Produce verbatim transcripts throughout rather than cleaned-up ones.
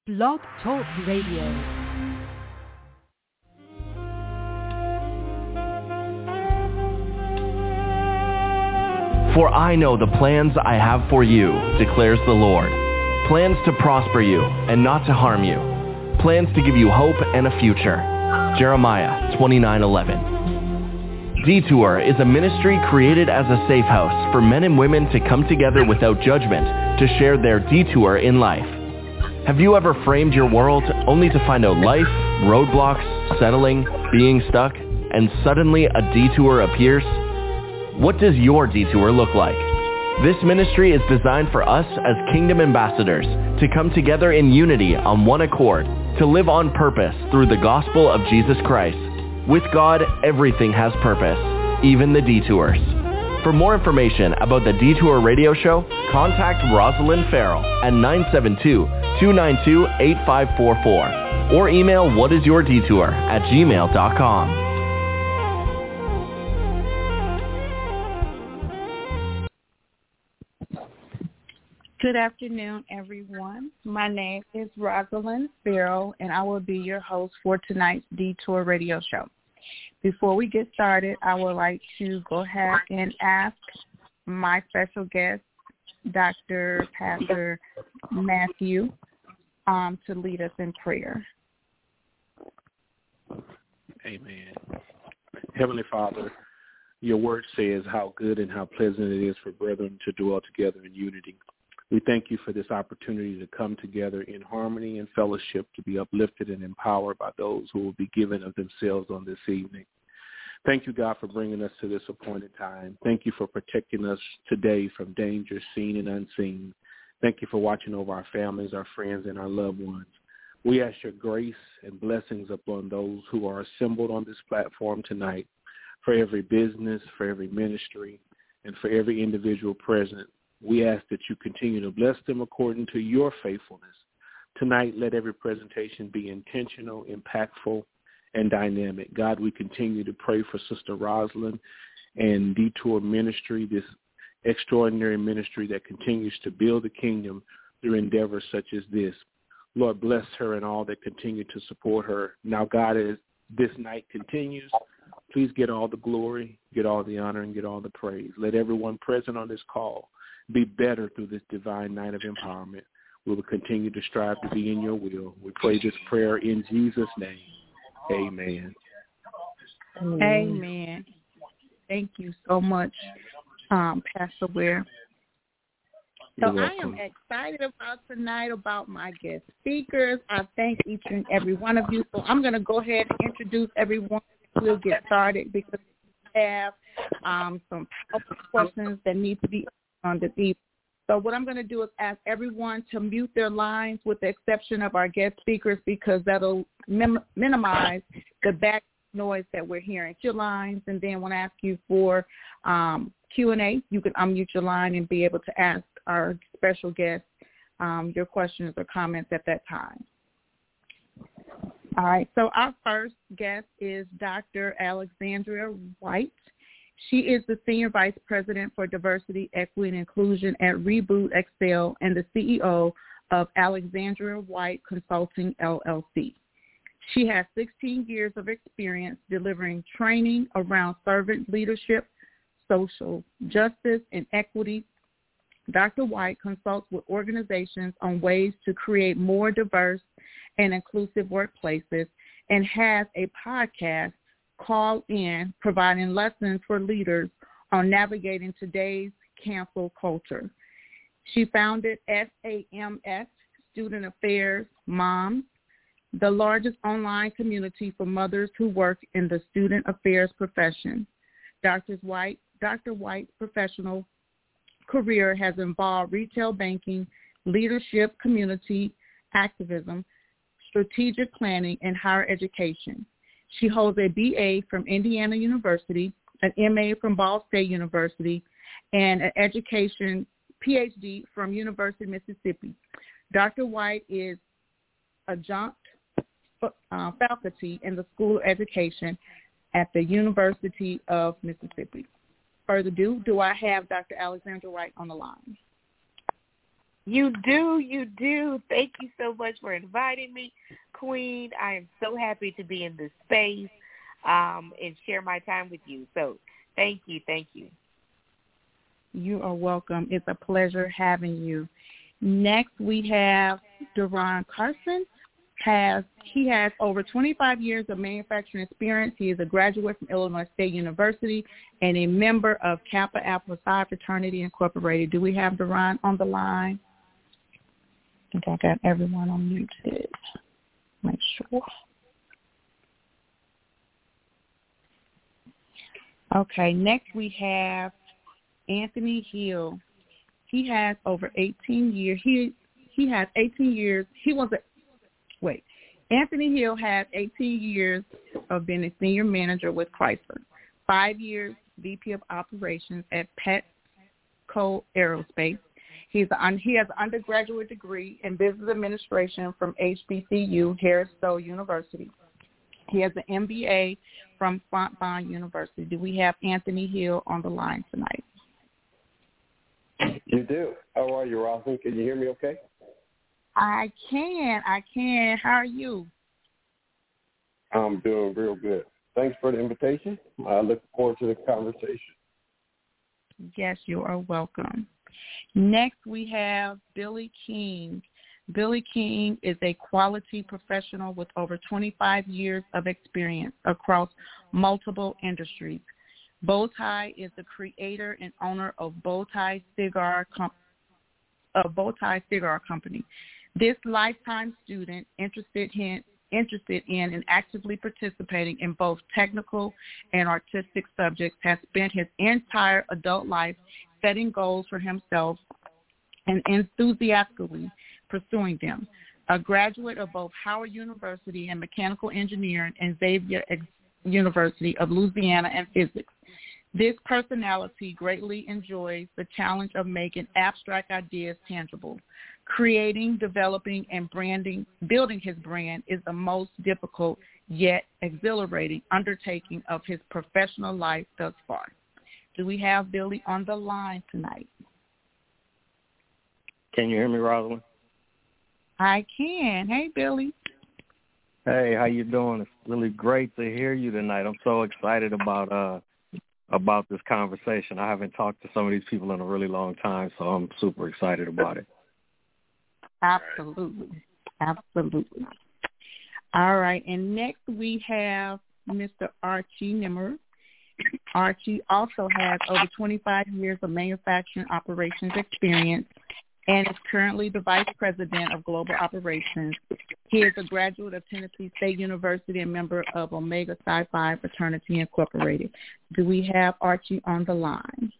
Blog Talk Radio. For I know the plans I have for you, declares the Lord. Plans to prosper you and not to harm you. Plans to give you hope and a future. Jeremiah twenty-nine eleven. Detour is a ministry created as a safe house for men and women to come together without judgment to share their detour in life. Have you ever framed your world only to find out life, roadblocks, settling, being stuck, and suddenly a detour appears? What does your detour look like? This ministry is designed for us as kingdom ambassadors to come together in unity on one accord, to live on purpose through the gospel of Jesus Christ. With God, everything has purpose, even the detours. For more information about the Detour Radio Show, contact Rosalind Farrell at nine seven two, two nine two, eight five four four or email whatisyourdetour at gmail dot com. Good afternoon, everyone. My name is Rosalind Farrell, and I will be your host for tonight's Detour Radio Show. Before we get started, I would like to go ahead and ask my special guest, Doctor Pastor Matthew, um, to lead us in prayer. Amen. Heavenly Father, your word says how good and how pleasant it is for brethren to dwell together in unity. We thank you for this opportunity to come together in harmony and fellowship, to be uplifted and empowered by those who will be given of themselves on this evening. Thank you, God, for bringing us to this appointed time. Thank you for protecting us today from danger seen and unseen. Thank you for watching over our families, our friends, and our loved ones. We ask your grace and blessings upon those who are assembled on this platform tonight, for every business, for every ministry, and for every individual present. We ask that you continue to bless them according to your faithfulness. Tonight, let every presentation be intentional, impactful, and dynamic. God, we continue to pray for Sister Rosalind and Detour Ministry, this extraordinary ministry that continues to build the kingdom through endeavors such as this. Lord, bless her and all that continue to support her. Now, God, as this night continues, please get all the glory, get all the honor, and get all the praise. Let everyone present on this call be better through this divine night of empowerment. We will continue to strive to be in your will. We pray this prayer in Jesus' name. Amen. Amen. Thank you so much, um, Pastor Ware. So I am excited about tonight, about my guest speakers. I thank each and every one of you. So I'm going to go ahead and introduce everyone. We'll get started because we have um, some powerful questions that need to be on the deep. So what I'm going to do is ask everyone to mute their lines with the exception of our guest speakers, because that'll mem- minimize the back noise that we're hearing. Your lines, and then when I ask you for um, Q and A, you can unmute your line and be able to ask our special guest um, your questions or comments at that time. All right, so our first guest is Doctor Alexandria White. She is the Senior Vice President for Diversity, Equity, and Inclusion at Reboot Excel and the C E O of Alexandria White Consulting, L L C. She has sixteen years of experience delivering training around servant leadership, social justice, and equity. Doctor White consults with organizations on ways to create more diverse and inclusive workplaces and has a podcast, Call In, providing lessons for leaders on navigating today's cancel culture. She founded S A M S, Student Affairs Moms, the largest online community for mothers who work in the student affairs profession. Doctor White, Doctor White's professional career has involved retail banking, leadership, community activism, strategic planning, and higher education. She holds a B A from Indiana University, an M A from Ball State University, and an education P H D from University of Mississippi. Doctor White is adjunct uh, faculty in the School of Education at the University of Mississippi. Further ado, do I have Doctor Alexandria White on the line? You do, you do. Thank you so much for inviting me, Queen. I am so happy to be in this space um, and share my time with you. So thank you, thank you. You are welcome. It's a pleasure having you. Next, we have Deron Carson. Has he has over twenty-five years of manufacturing experience. He is a graduate from Illinois State University and a member of Kappa Alpha Psi Fraternity Incorporated. Do we have Deron on the line? I think I got everyone on muted. Make sure. Okay, next we have Anthony Hill. He has over eighteen years. He he has eighteen years. He was a Wait, Anthony Hill has eighteen years of being a senior manager with Chrysler, five years V P of operations at Petco Aerospace. He's a, he has an undergraduate degree in business administration from H B C U, Harris-Stowe University. He has an M B A from Fontbonne University. Do we have Anthony Hill on the line tonight? You do. How are you, Rosalind? Can you hear me okay? I can. I can. How are you? I'm doing real good. Thanks for the invitation. I look forward to the conversation. Yes, you are welcome. Next, we have Billy King. Billy King is a quality professional with over twenty-five years of experience across multiple industries. Bowtie is the creator and owner of Bowtie Cigar Com- a Bowtie Cigar Company. This lifetime student interested in, interested in and actively participating in both technical and artistic subjects has spent his entire adult life setting goals for himself and enthusiastically pursuing them. A graduate of both Howard University in mechanical engineering and Xavier University of Louisiana in physics. This personality greatly enjoys the challenge of making abstract ideas tangible. Creating, developing, and branding, building his brand is the most difficult yet exhilarating undertaking of his professional life thus far. Do we have Billy on the line tonight? Can you hear me, Rosalind? I can. Hey, Billy. Hey, how you doing? It's really great to hear you tonight. I'm so excited about uh about this conversation. I haven't talked to some of these people in a really long time, so I'm super excited about it. Absolutely. Absolutely. All right. And next we have Mister Archie Nimmer. Archie also has over twenty-five years of manufacturing operations experience and is currently the Vice President of Global Operations. He is a graduate of Tennessee State University and member of Omega Psi Phi Fraternity Incorporated. Do we have Archie on the line?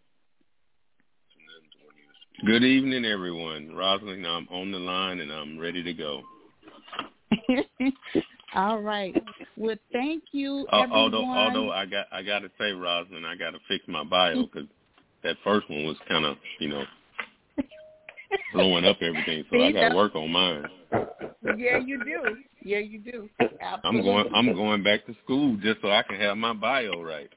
Good evening, everyone. Rosalind, I'm on the line, and I'm ready to go. All right. Well, thank you, uh, everyone. Although, although I got, I got to say, Rosalind, I got to fix my bio because that first one was kind of, you know, blowing up everything. So See, I got to work on mine. Yeah, you do. Yeah, you do. Absolutely. I'm going. I'm going back to school just so I can have my bio right.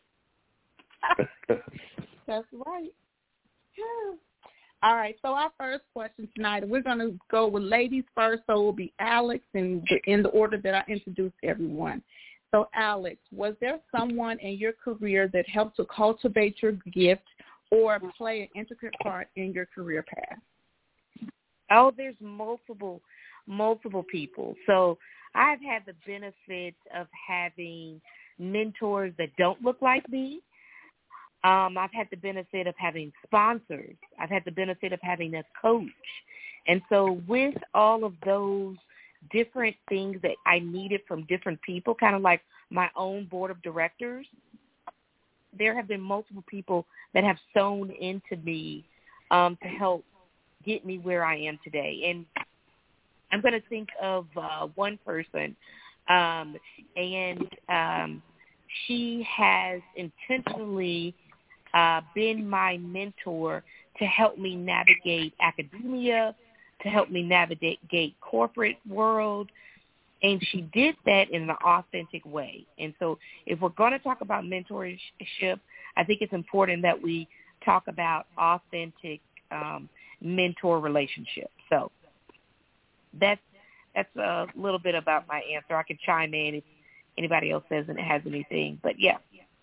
That's right. Yeah. All right, so our first question tonight, we're going to go with ladies first, so it will be Alex in the, in the order that I introduced everyone. So, Alex, was there someone in your career that helped to cultivate your gift or play an intricate part in your career path? Oh, there's multiple, multiple people. So I've had the benefit of having mentors that don't look like me. Um, I've had the benefit of having sponsors. I've had the benefit of having a coach. And so with all of those different things that I needed from different people, kind of like my own board of directors, there have been multiple people that have sewn into me um, to help get me where I am today. And I'm going to think of uh, one person, um, and um, she has intentionally Uh, been my mentor to help me navigate academia, to help me navigate corporate world, and she did that in an authentic way. And so if we're going to talk about mentorship, I think it's important that we talk about authentic um, mentor relationship. So that's that's a little bit about my answer. I can chime in if anybody else says and it has anything, but yeah.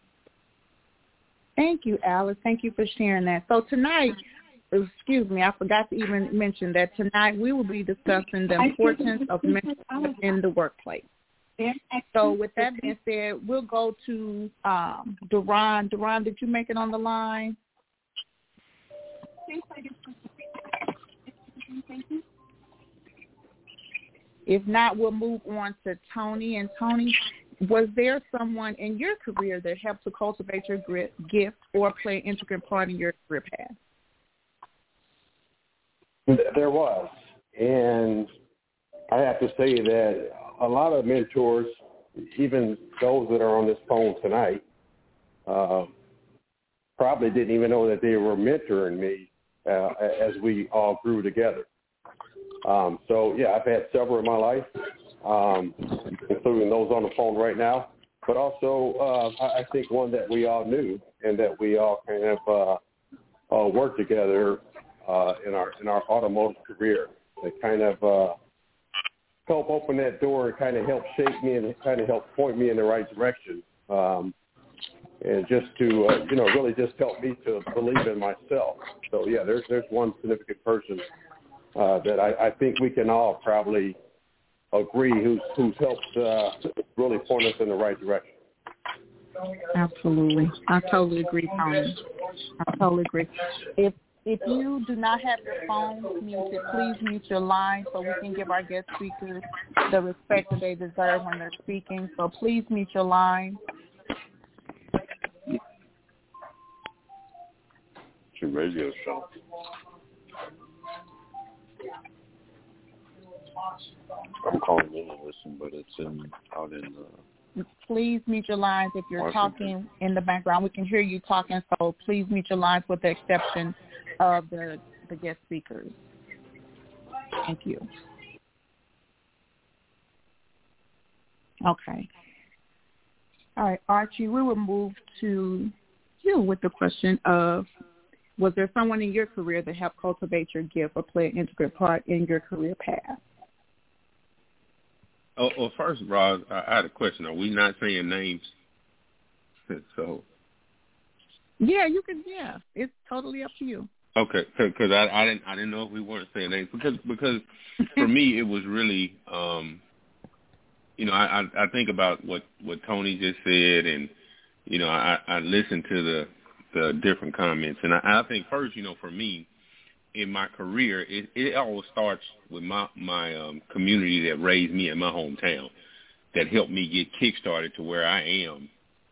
Thank you, Alice. Thank you for sharing that. So tonight, excuse me, I forgot to even mention that tonight we will be discussing the importance of mentorship in the workplace. So with that being said, we'll go to um, Duran. Duran, did you make it on the line? If not, we'll move on to Tony. And Tony, was there someone in your career that helped to cultivate your gift or play an intricate part in your career path? There was. And I have to say that a lot of mentors, even those that are on this phone tonight, uh, probably didn't even know that they were mentoring me uh, as we all grew together. Um, so, yeah, I've had several in my life, um, including those on the phone right now, but also uh, I think one that we all knew and that we all kind of uh, uh, worked together uh, in our in our automotive career. That kind of uh, help open that door and kind of help shape me and kind of help point me in the right direction. Um, and just to, uh, you know, really just help me to believe in myself. So, yeah, there's there's one significant person uh, that I, I think we can all probably agree who's, who's helped uh, really point us in the right direction. Absolutely. I totally agree, Tony. I totally agree. If If you do not have your phone muted, please mute your line so we can give our guest speakers the respect that they deserve when they're speaking. So please mute your line. It's your radio show. I'm calling in to listen, but it's in out in the... Please mute your lines if you're Washington. Talking in the background. We can hear you talking, so please mute your lines with the exception of the, the guest speakers. Thank you. Okay. All right, Archie, we will move to you with the question of, was there someone in your career that helped cultivate your gift or play an integral part in your career path? Oh, well, first, Roz, I had a question. Are we not saying names? So. Yeah, you can. Yeah, it's totally up to you. Okay, because I, I didn't I didn't know if we weren't saying names because because for me it was really um, you know I, I I think about what, what Tony just said and you know I, I listened to the the different comments and I, I think first you know for me in my career it, it all starts with my my um, community that raised me in my hometown that helped me get kick-started to where I am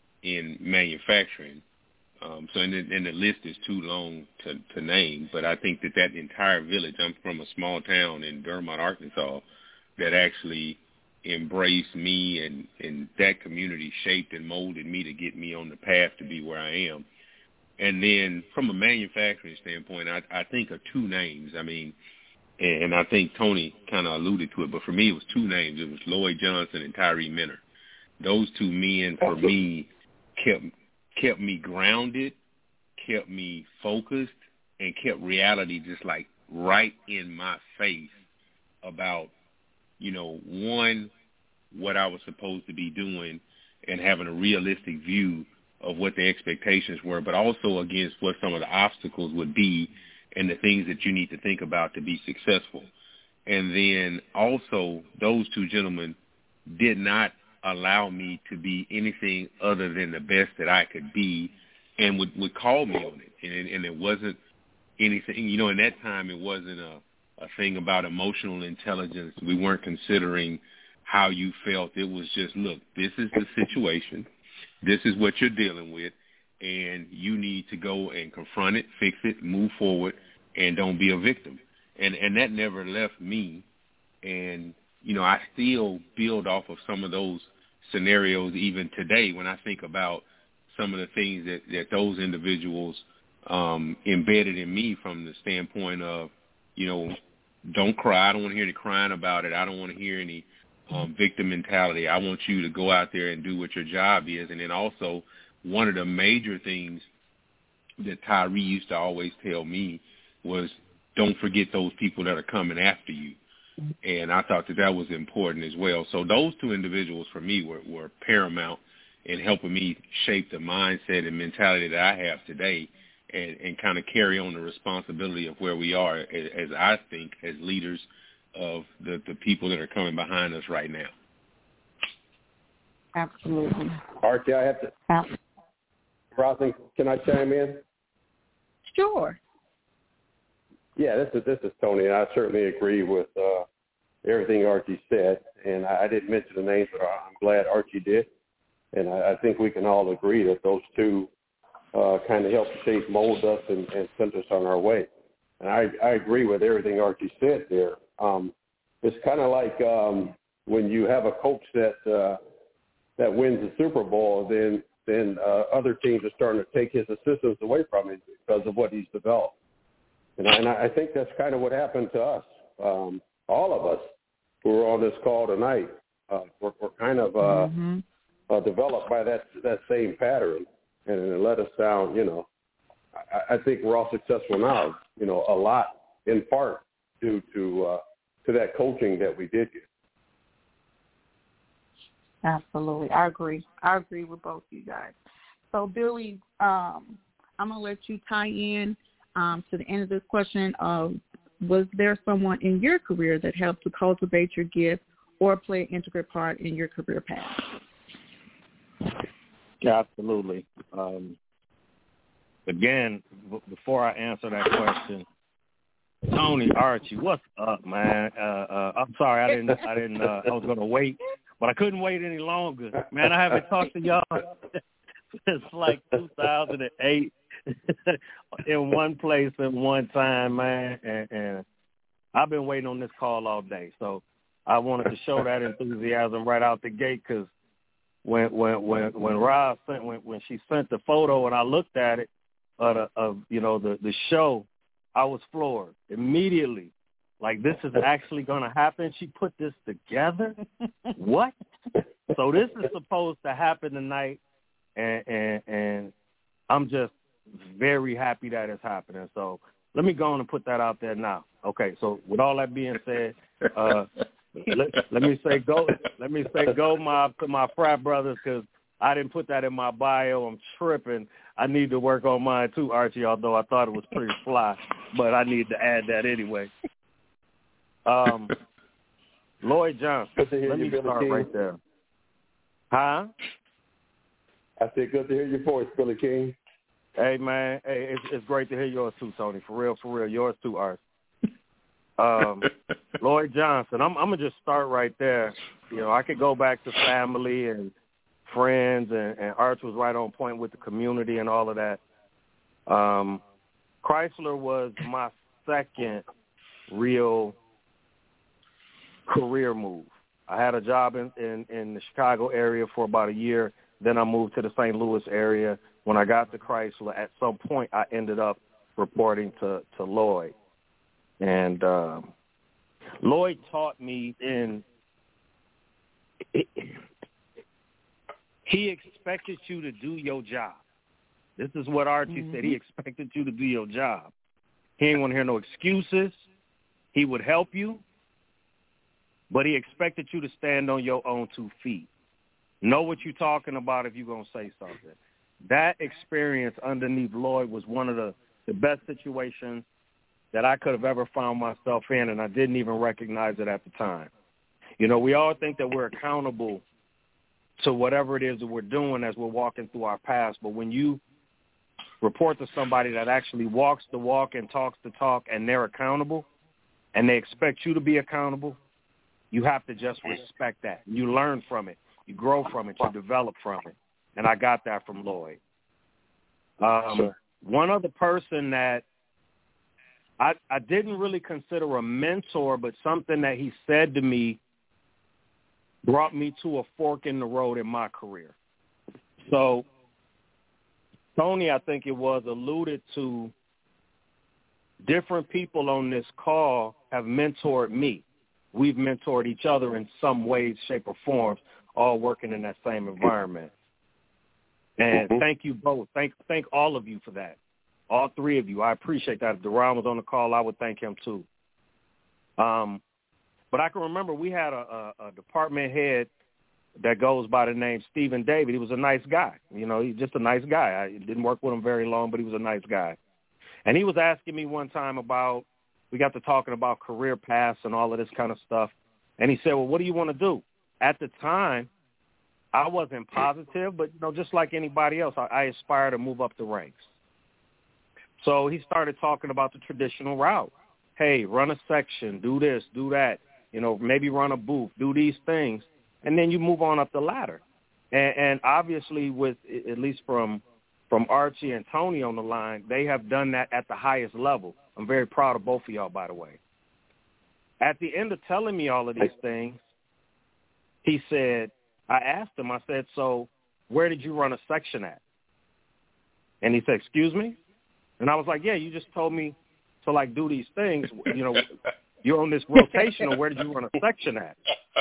in manufacturing. Um, so, and the, and the list is too long to, to name, but I think that that entire village, I'm from a small town in Dermot, Arkansas, that actually embraced me and, and that community shaped and molded me to get me on the path to be where I am. And then from a manufacturing standpoint, I, I think of two names. I mean, and, and I think Tony kind of alluded to it, but for me it was two names. It was Lloyd Johnson and Tyree Minner. Those two men, for me, kept kept me grounded, kept me focused, and kept reality just like right in my face about, you know, one, what I was supposed to be doing and having a realistic view of what the expectations were, but also against what some of the obstacles would be and the things that you need to think about to be successful. And then also those two gentlemen did not allow me to be anything other than the best that I could be and would, would call me on it. And, and it wasn't anything, you know, in that time it wasn't a, a thing about emotional intelligence. We weren't considering how you felt. It was just, look, this is the situation. This is what you're dealing with. And you need to go and confront it, fix it, move forward, and don't be a victim. And, and that never left me. And you know, I still build off of some of those scenarios even today when I think about some of the things that, that those individuals um, embedded in me from the standpoint of, you know, don't cry. I don't want to hear any crying about it. I don't want to hear any um, victim mentality. I want you to go out there and do what your job is. And then also one of the major things that Tyree used to always tell me was don't forget those people that are coming after you. And I thought that that was important as well. So those two individuals for me were, were paramount in helping me shape the mindset and mentality that I have today, and, and kind of carry on the responsibility of where we are, as, as I think, as leaders of the, the people that are coming behind us right now. Absolutely. Archie, I have to. Absolutely. Roslyn, can I chime in? Sure. Yeah, this is this is Tony, and I certainly agree with uh, everything Archie said. And I, I didn't mention the names, but I'm glad Archie did. And I, I think we can all agree that those two uh, kind of helped shape, mold us, and, and sent us on our way. And I, I agree with everything Archie said there. Um, it's kind of like um, when you have a coach that uh, that wins the Super Bowl, then then uh, other teams are starting to take his assistants away from him because of what he's developed. And I, and I think that's kind of what happened to us. Um, all of us who are on this call tonight uh, were, were kind of uh, mm-hmm. uh, developed by that that same pattern, and it let us down. You know, I, I think we're all successful now. You know, a lot in part due to uh, to that coaching that we did get. Absolutely. I agree. I agree with both you guys. So, Billy, um, I'm going to let you tie in um, to the end of this question of, was there someone in your career that helped to cultivate your gift or play an integral part in your career path? Yeah, absolutely. Um, again, b- before I answer that question, Tony, Archie, what's up, man? Uh, uh, I'm sorry, I didn't. I didn't. Uh, I was going to wait, but I couldn't wait any longer. Man, I haven't talked to y'all since like two thousand eight in one place at one time, man. And, and I've been waiting on this call all day, so I wanted to show that enthusiasm right out the gate. Because when when when when Rob sent when when she sent the photo and I looked at it of the, of you know the the show, I was floored immediately. Like, this is actually going to happen? She put this together? What? So this is supposed to happen tonight, and, and and I'm just very happy that it's happening. So let me go on and put that out there now. Okay, so with all that being said, uh, let, let me say go Let me say go my, to my frat brothers, because I didn't put that in my bio. I'm tripping. I need to work on mine too, Archie, although I thought it was pretty fly, but I need to add that anyway. Um, Lloyd Johnson, good to hear let you, me Billy start King. right there. Huh? I said good to hear your voice, Billy King. Hey, man, hey, it's, it's great to hear yours too, Tony. For real, for real. Yours too, Art. Um, Lloyd Johnson, I'm, I'm going to just start right there. You know, I could go back to family and friends, and, and Arch was right on point with the community and all of that. Um, Chrysler was my second real career move. I had a job in, in, in the Chicago area for about a year. Then I moved to the Saint Louis area. When I got to Chrysler, at some point I ended up reporting to, to Lloyd. And um, Lloyd taught me in it, he expected you to do your job. This is what Archie mm-hmm. said. He expected you to do your job. He didn't want to hear no excuses. He would help you, but he expected you to stand on your own two feet. Know what you're talking about if you're going to say something. That experience underneath Lloyd was one of the, the best situations that I could have ever found myself in, and I didn't even recognize it at the time. You know, we all think that we're accountable to whatever it is that we're doing as we're walking through our past, but when you report to somebody that actually walks the walk and talks the talk and they're accountable and they expect you to be accountable, you have to just respect that. You learn from it. You grow from it. You develop from it. And I got that from Lloyd. Um, sure. One other person that I, I didn't really consider a mentor, but something that he said to me brought me to a fork in the road in my career. So Tony, I think it was, alluded to different people on this call have mentored me. We've mentored each other in some ways, shape, or form, all working in that same environment. And mm-hmm. thank you both. Thank thank all of you for that. all three of you. I appreciate that. If Deron was on the call, I would thank him too. Um, but I can remember we had a, a, a department head that goes by the name Stephen David. He was a nice guy. You know, he's just a nice guy. I didn't work with him very long, but he was a nice guy. And he was asking me one time about, we got to talking about career paths and all of this kind of stuff. And he said, well, what do you want to do? At the time, I wasn't positive, but, you know, just like anybody else, I, I aspire to move up the ranks. So he started talking about the traditional route. Hey, run a section, do this, do that, you know, maybe run a booth, do these things, and then you move on up the ladder. And, and obviously with, at least from from Archie and Tony on the line, they have done that at the highest level. I'm very proud of both of y'all, by the way. At the end of telling me all of these things, he said, I asked him, I said, so where did you run a section at? And he said, excuse me? And I was like, yeah, you just told me to, like, do these things. You know, you're on this rotational. Where did you run a section at?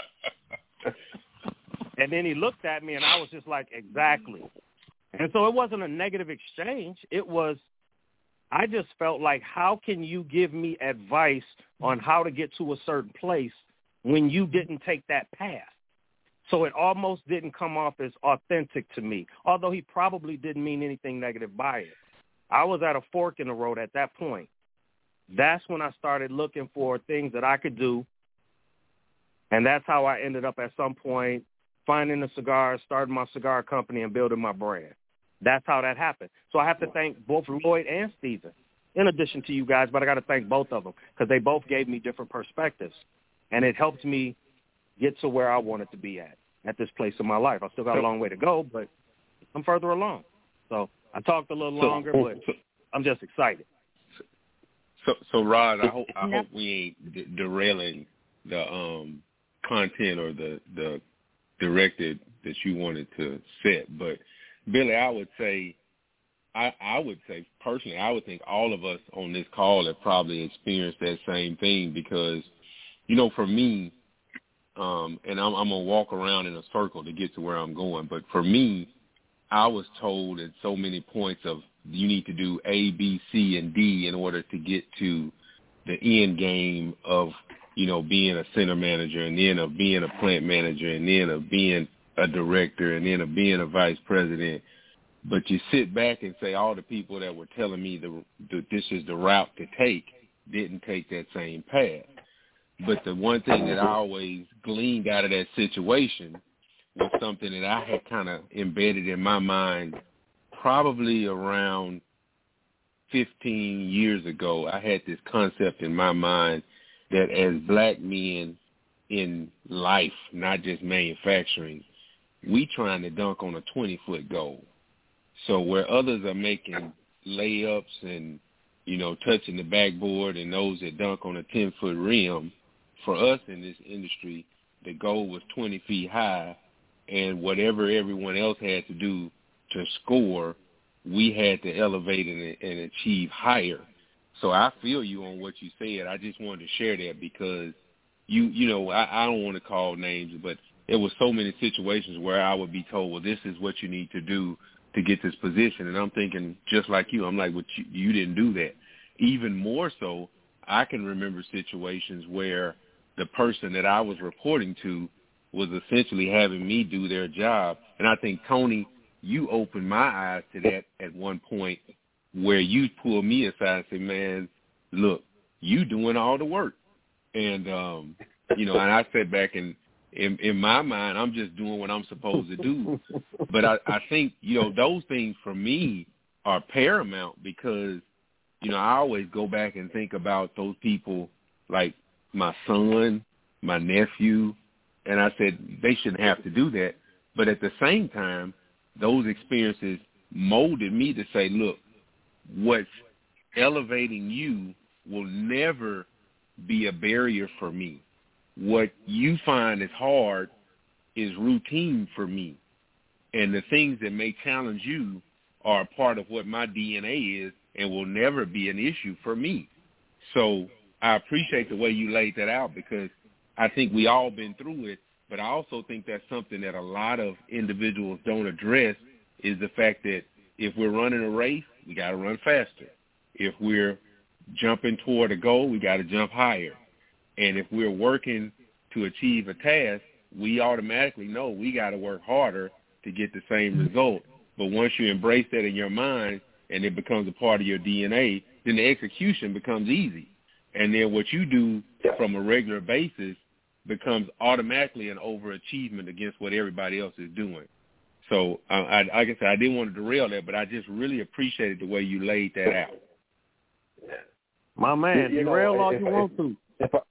And then he looked at me, and I was just like, exactly. And so it wasn't a negative exchange. It was, I just felt like, how can you give me advice on how to get to a certain place when you didn't take that path? So it almost didn't come off as authentic to me, although he probably didn't mean anything negative by it. I was at a fork in the road at that point. That's when I started looking for things that I could do, and that's how I ended up at some point finding the cigars, starting my cigar company, and building my brand. That's how that happened. So I have to thank both Lloyd and Steven, in addition to you guys, but I got to thank both of them because they both gave me different perspectives, and it helped me get to where I wanted to be at, at this place in my life. I still got a long way to go, but I'm further along. So I talked a little longer, but I'm just excited. So, so Rod, I hope I hope we ain't de- derailing the um, content or the the directed that you wanted to set. But Billy, I would say, I, I would say personally, I would think all of us on this call have probably experienced that same thing because, you know, for me, um, and I'm, I'm gonna walk around in a circle to get to where I'm going. But for me, I was told at so many points of you need to do A, B, C, and D in order to get to the end game of, you know, being a center manager and then of being a plant manager and then of being a director and then of being a vice president. But you sit back and say all the people that were telling me the, the, this is the route to take didn't take that same path. But the one thing that I always gleaned out of that situation was something that I had kind of embedded in my mind probably around fifteen years ago. I had this concept in my mind that as black men in life, not just manufacturing, we trying to dunk on a twenty-foot goal. So where others are making layups and, you know, touching the backboard and those that dunk on a ten-foot rim, for us in this industry, the goal was twenty feet high, and whatever everyone else had to do to score, we had to elevate and, and achieve higher. So I feel you on what you said. I just wanted to share that because, you you know, I, I don't want to call names, but there were so many situations where I would be told, well, this is what you need to do to get this position. And I'm thinking, just like you, I'm like, well, you, you didn't do that. Even more so, I can remember situations where the person that I was reporting to was essentially having me do their job. And I think, Tony, you opened my eyes to that at one point where you pulled me aside and said, man, look, you doing all the work. And, um, you know, and I sat back and in, in my mind, I'm just doing what I'm supposed to do. But I, I think, you know, those things for me are paramount because, you know, I always go back and think about those people like my son, my nephew, and I said they shouldn't have to do that. But at the same time, those experiences molded me to say, look, what's elevating you will never be a barrier for me. What you find is hard is routine for me. And the things that may challenge you are a part of what my D N A is and will never be an issue for me. So I appreciate the way you laid that out because I think we all been through it, but I also think that's something that a lot of individuals don't address is the fact that if we're running a race, we got to run faster. If we're jumping toward a goal, we got to jump higher. And if we're working to achieve a task, we automatically know we got to work harder to get the same result. But once you embrace that in your mind and it becomes a part of your D N A, then the execution becomes easy. And then what you do from a regular basis becomes automatically an overachievement against what everybody else is doing. So, uh, I, like I said, I didn't want to derail that, but I just really appreciated the way you laid that out. My man, you derail know, all if, you if, want to. If I,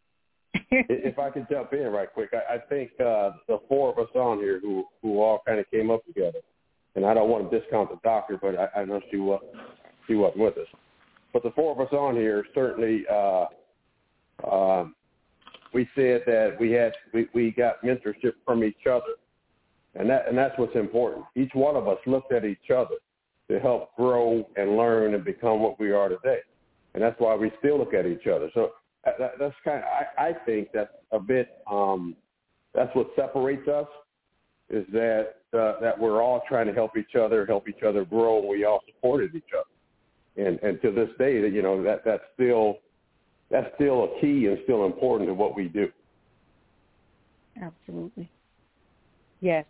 if I could jump in right quick, I, I think uh, the four of us on here who, who all kind of came up together, and I don't want to discount the doctor, but I, I know she, was, she wasn't with us. But the four of us on here certainly, uh, um, we said that we had we, we got mentorship from each other, and that and that's what's important. Each one of us looked at each other to help grow and learn and become what we are today, and that's why we still look at each other. So that, that's kind of I, I think that's a bit um, that's what separates us, is that uh, that we're all trying to help each other, help each other grow, and we all supported each other. And and to this day, that you know that that's still that's still a key and still important to what we do. Absolutely. Yes,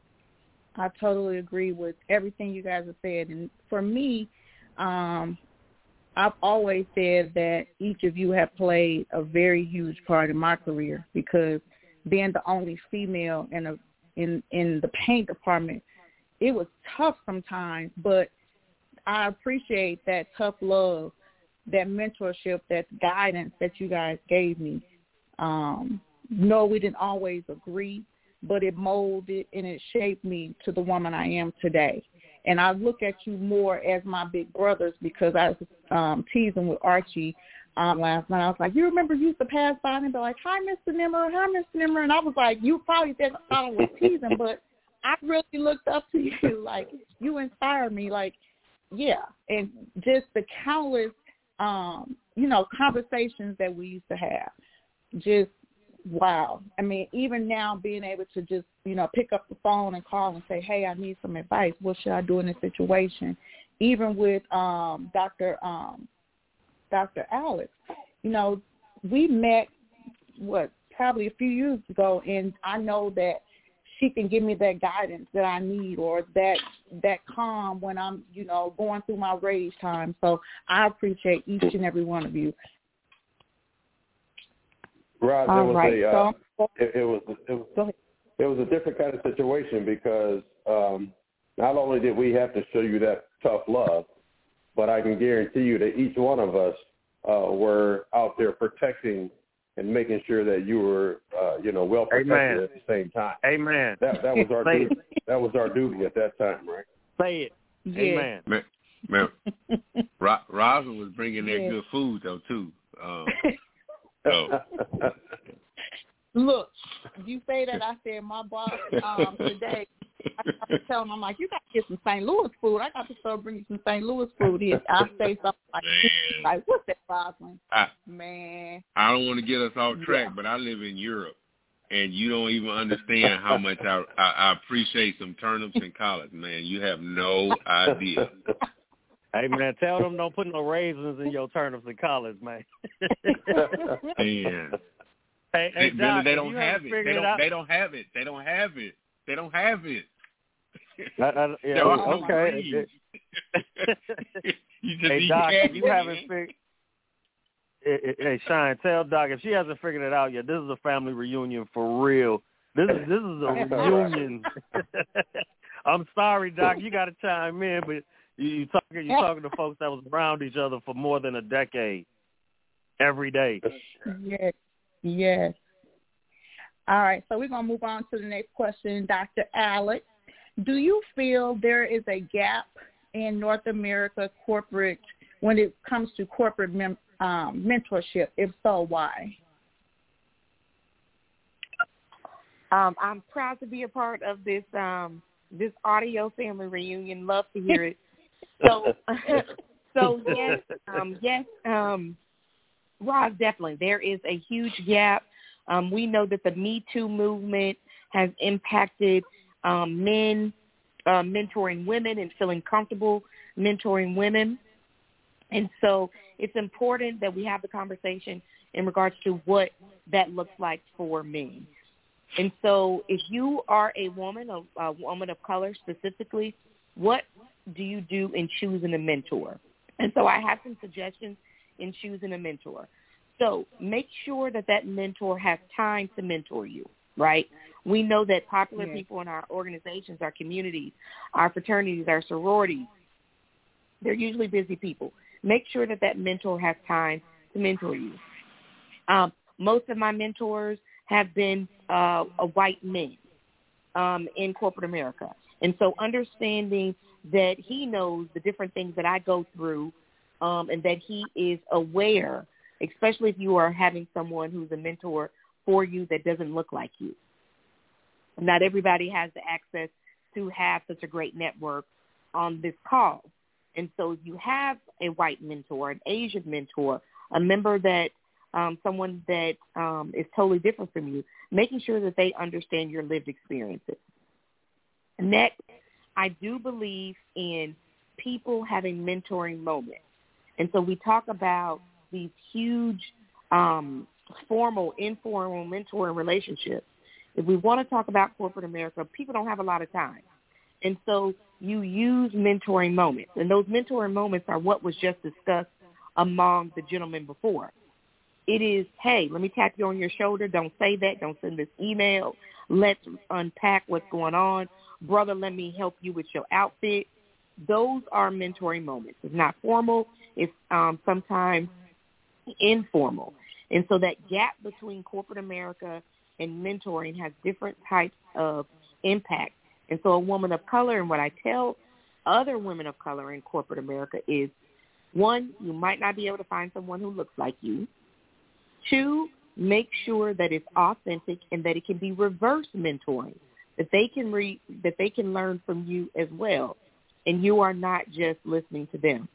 I totally agree with everything you guys have said. And for me, um, I've always said that each of you have played a very huge part in my career, because being the only female in a in in the paint department, it was tough sometimes, but I appreciate that tough love, that mentorship, that guidance that you guys gave me. Um, no, we didn't always agree, but it molded and it shaped me to the woman I am today. And I look at you more as my big brothers, because I was um, teasing with Archie um, last night. I was like, you remember you used to pass by and be like, hi, Mister Nimmer, hi, Mister Nimmer. And I was like, you probably thought I was teasing, but I really looked up to you. Like, you inspired me. Like, yeah, and just the countless, um, you know, conversations that we used to have. Just, wow. I mean, even now being able to just, you know, pick up the phone and call and say, hey, I need some advice. What should I do in this situation? Even with um, Doctor Um, Doctor Alex, you know, we met, what, probably a few years ago, and I know that she can give me that guidance that I need, or that that calm when I'm, you know, going through my rage time. So I appreciate each and every one of you. Rod, All it was right, a uh, so, it, it was it was, it was a different kind of situation, because um, not only did we have to show you that tough love, but I can guarantee you that each one of us uh, were out there protecting and making sure that you were, uh, you know, well protected Amen. at the same time. Amen. That that was our Say duty. it. That was our duty at that time, right? Say it. yeah. Amen. Man, man, Ro- Rosin was bringing that Yeah. good food though too. Um, so. Look, you say that, I said my boss um, today, I started telling him, I'm like, you got to get some Saint Louis food. I got to start bringing some Saint Louis food here. I say something like, like what's that, Roslyn? I, Man. I don't want to get us off track, Yeah. but I live in Europe, and you don't even understand how much I, I, I appreciate some turnips and collards, man. You have no idea. Hey, man, tell them don't put no raisins in your turnips and collards, man. Man. Hey, hey, They, Doc, they if don't you have haven't it. They figured don't. out- They don't have it. They don't have it. They don't have it. I, I, yeah, There are no okay. greens. You just Hey, eat Doc, if cabbage, you haven't man. figured, hey, hey, Shine, tell Doc if she hasn't figured it out yet. This is a family reunion for real. This is this is a reunion. I'm sorry, Doc, you got to chime in, but you, you talking you talking to folks that was around each other for more than a decade, every day. Yes, yes. All right, so we're going to move on to the next question. Doctor Alex, do you feel there is a gap in North America corporate when it comes to corporate mem- um, mentorship? If so, why? Um, I'm proud to be a part of this um, this audio family reunion. Love to hear it. So, so yes, um, yes, um, Roz, definitely. There is a huge gap. Um, we know that the Me Too movement has impacted um, men uh, mentoring women and feeling comfortable mentoring women. And so it's important that we have the conversation in regards to what that looks like for me. And so if you are a woman, a, a woman of color specifically, what do you do in choosing a mentor? And so I have some suggestions in choosing a mentor. So make sure that that mentor has time to mentor you, right? We know that popular yes. people in our organizations, our communities, our fraternities, our sororities, they're usually busy people. Make sure that that mentor has time to mentor you. Um, most of my mentors have been uh, a white men um, in corporate America. And so understanding that he knows the different things that I go through um, and that he is aware, especially if you are having someone who's a mentor for you that doesn't look like you. Not everybody has the access to have such a great network on this call. And so if you have a white mentor, an Asian mentor, a member that, um, someone that um, is totally different from you, making sure that they understand your lived experiences. Next, I do believe in people having mentoring moments. And so we talk about these huge um, formal, informal mentoring relationships. If we want to talk about corporate America, people don't have a lot of time. And so you use mentoring moments. And those mentoring moments are what was just discussed among the gentlemen before. It is, hey, let me tap you on your shoulder. Don't say that. Don't send this email. Let's unpack what's going on. Brother, let me help you with your outfit. Those are mentoring moments. It's not formal. It's um, sometimes informal. And so that gap between corporate America and mentoring has different types of impact. And so a woman of color, and what I tell other women of color in corporate America is, one, you might not be able to find someone who looks like you. Two, make sure that it's authentic and that it can be reverse mentoring, that they can read, that they can learn from you as well, and you are not just listening to them.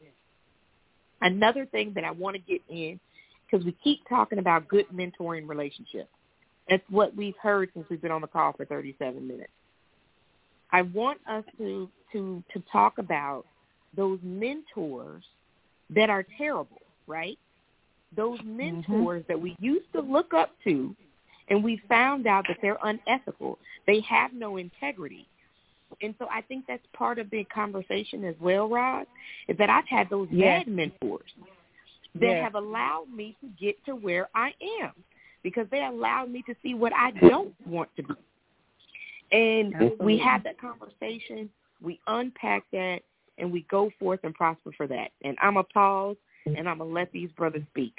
Another thing that I want to get in, because we keep talking about good mentoring relationships. That's what we've heard since we've been on the call for thirty-seven minutes. I want us to to to talk about those mentors that are terrible, right? Those mentors mm-hmm. that we used to look up to, and we found out that they're unethical. They have no integrity. And so I think that's part of the conversation as well, Rod, is that I've had those yes. bad mentors that yes. have allowed me to get to where I am because they allowed me to see what I don't want to be. And Absolutely. We have that conversation, we unpack that, and we go forth and prosper for that. And I'm going to pause, and I'm going to let these brothers speak.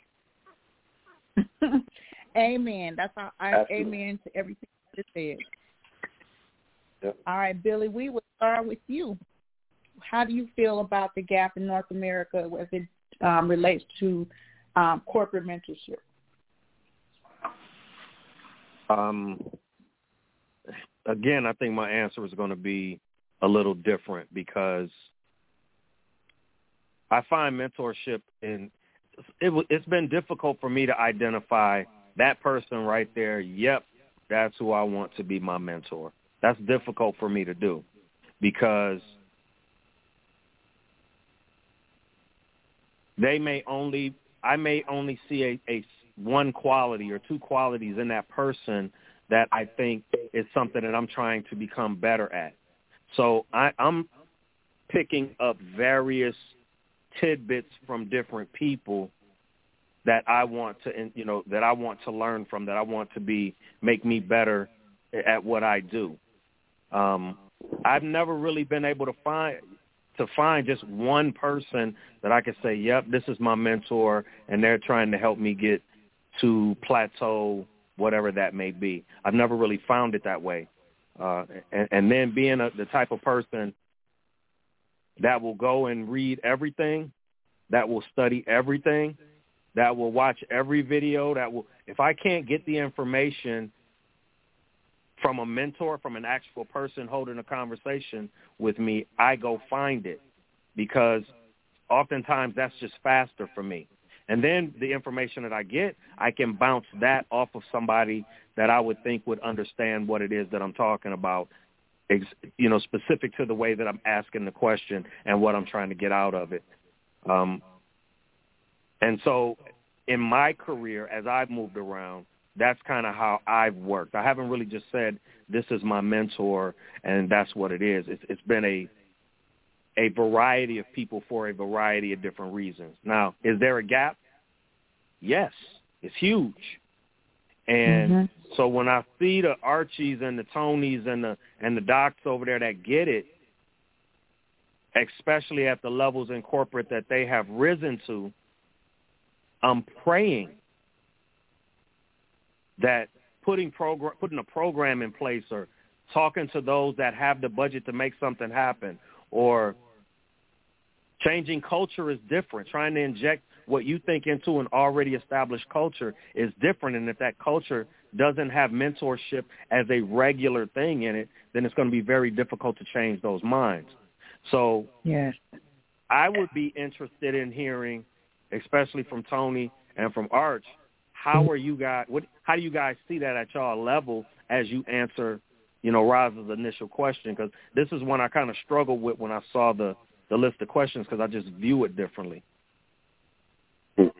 Amen. That's our, our amen to everything you said. Yep. All right, Billy, we will start with you. How do you feel about the gap in North America as it um, relates to um, corporate mentorship? Um, again, I think my answer is going to be a little different because I find mentorship in it, it's been difficult for me to identify that person right there. Yep, that's who I want to be my mentor. That's difficult for me to do because they may only, I may only see a, a one quality or two qualities in that person that I think is something that I'm trying to become better at. So I, I'm picking up various tidbits from different people that I want to, you know, that I want to learn from, that I want to be, make me better at what I do. Um, I've never really been able to find to find just one person that I could say, yep, this is my mentor, and they're trying to help me get to plateau, whatever that may be. I've never really found it that way. Uh, and, and then being a, the type of person that will go and read everything, that will study everything, that will watch every video, that will, if I can't get the information from a mentor, from an actual person holding a conversation with me, I go find it because oftentimes that's just faster for me. And then the information that I get, I can bounce that off of somebody that I would think would understand what it is that I'm talking about, you know, specific to the way that I'm asking the question and what I'm trying to get out of it. Um, And so in my career, as I've moved around, that's kind of how I've worked. I haven't really just said, this is my mentor, and that's what it is. It's, it's been a a variety of people for a variety of different reasons. Now, is there a gap? Yes, it's huge. And mm-hmm. so when I see the Archies and the Tonys and the and the docs over there that get it, especially at the levels in corporate that they have risen to, I'm praying that putting program, putting a program in place or talking to those that have the budget to make something happen, or changing culture is different. Trying to inject what you think into an already established culture is different. And if that culture doesn't have mentorship as a regular thing in it, then it's going to be very difficult to change those minds. So yes. I would be interested in hearing, especially from Tony and from Arch, how are you guys, what, how do you guys see that at y'all level as you answer, you know, Roz's initial question? Because this is one I kind of struggled with when I saw the, the list of questions, because I just view it differently. Mm-hmm.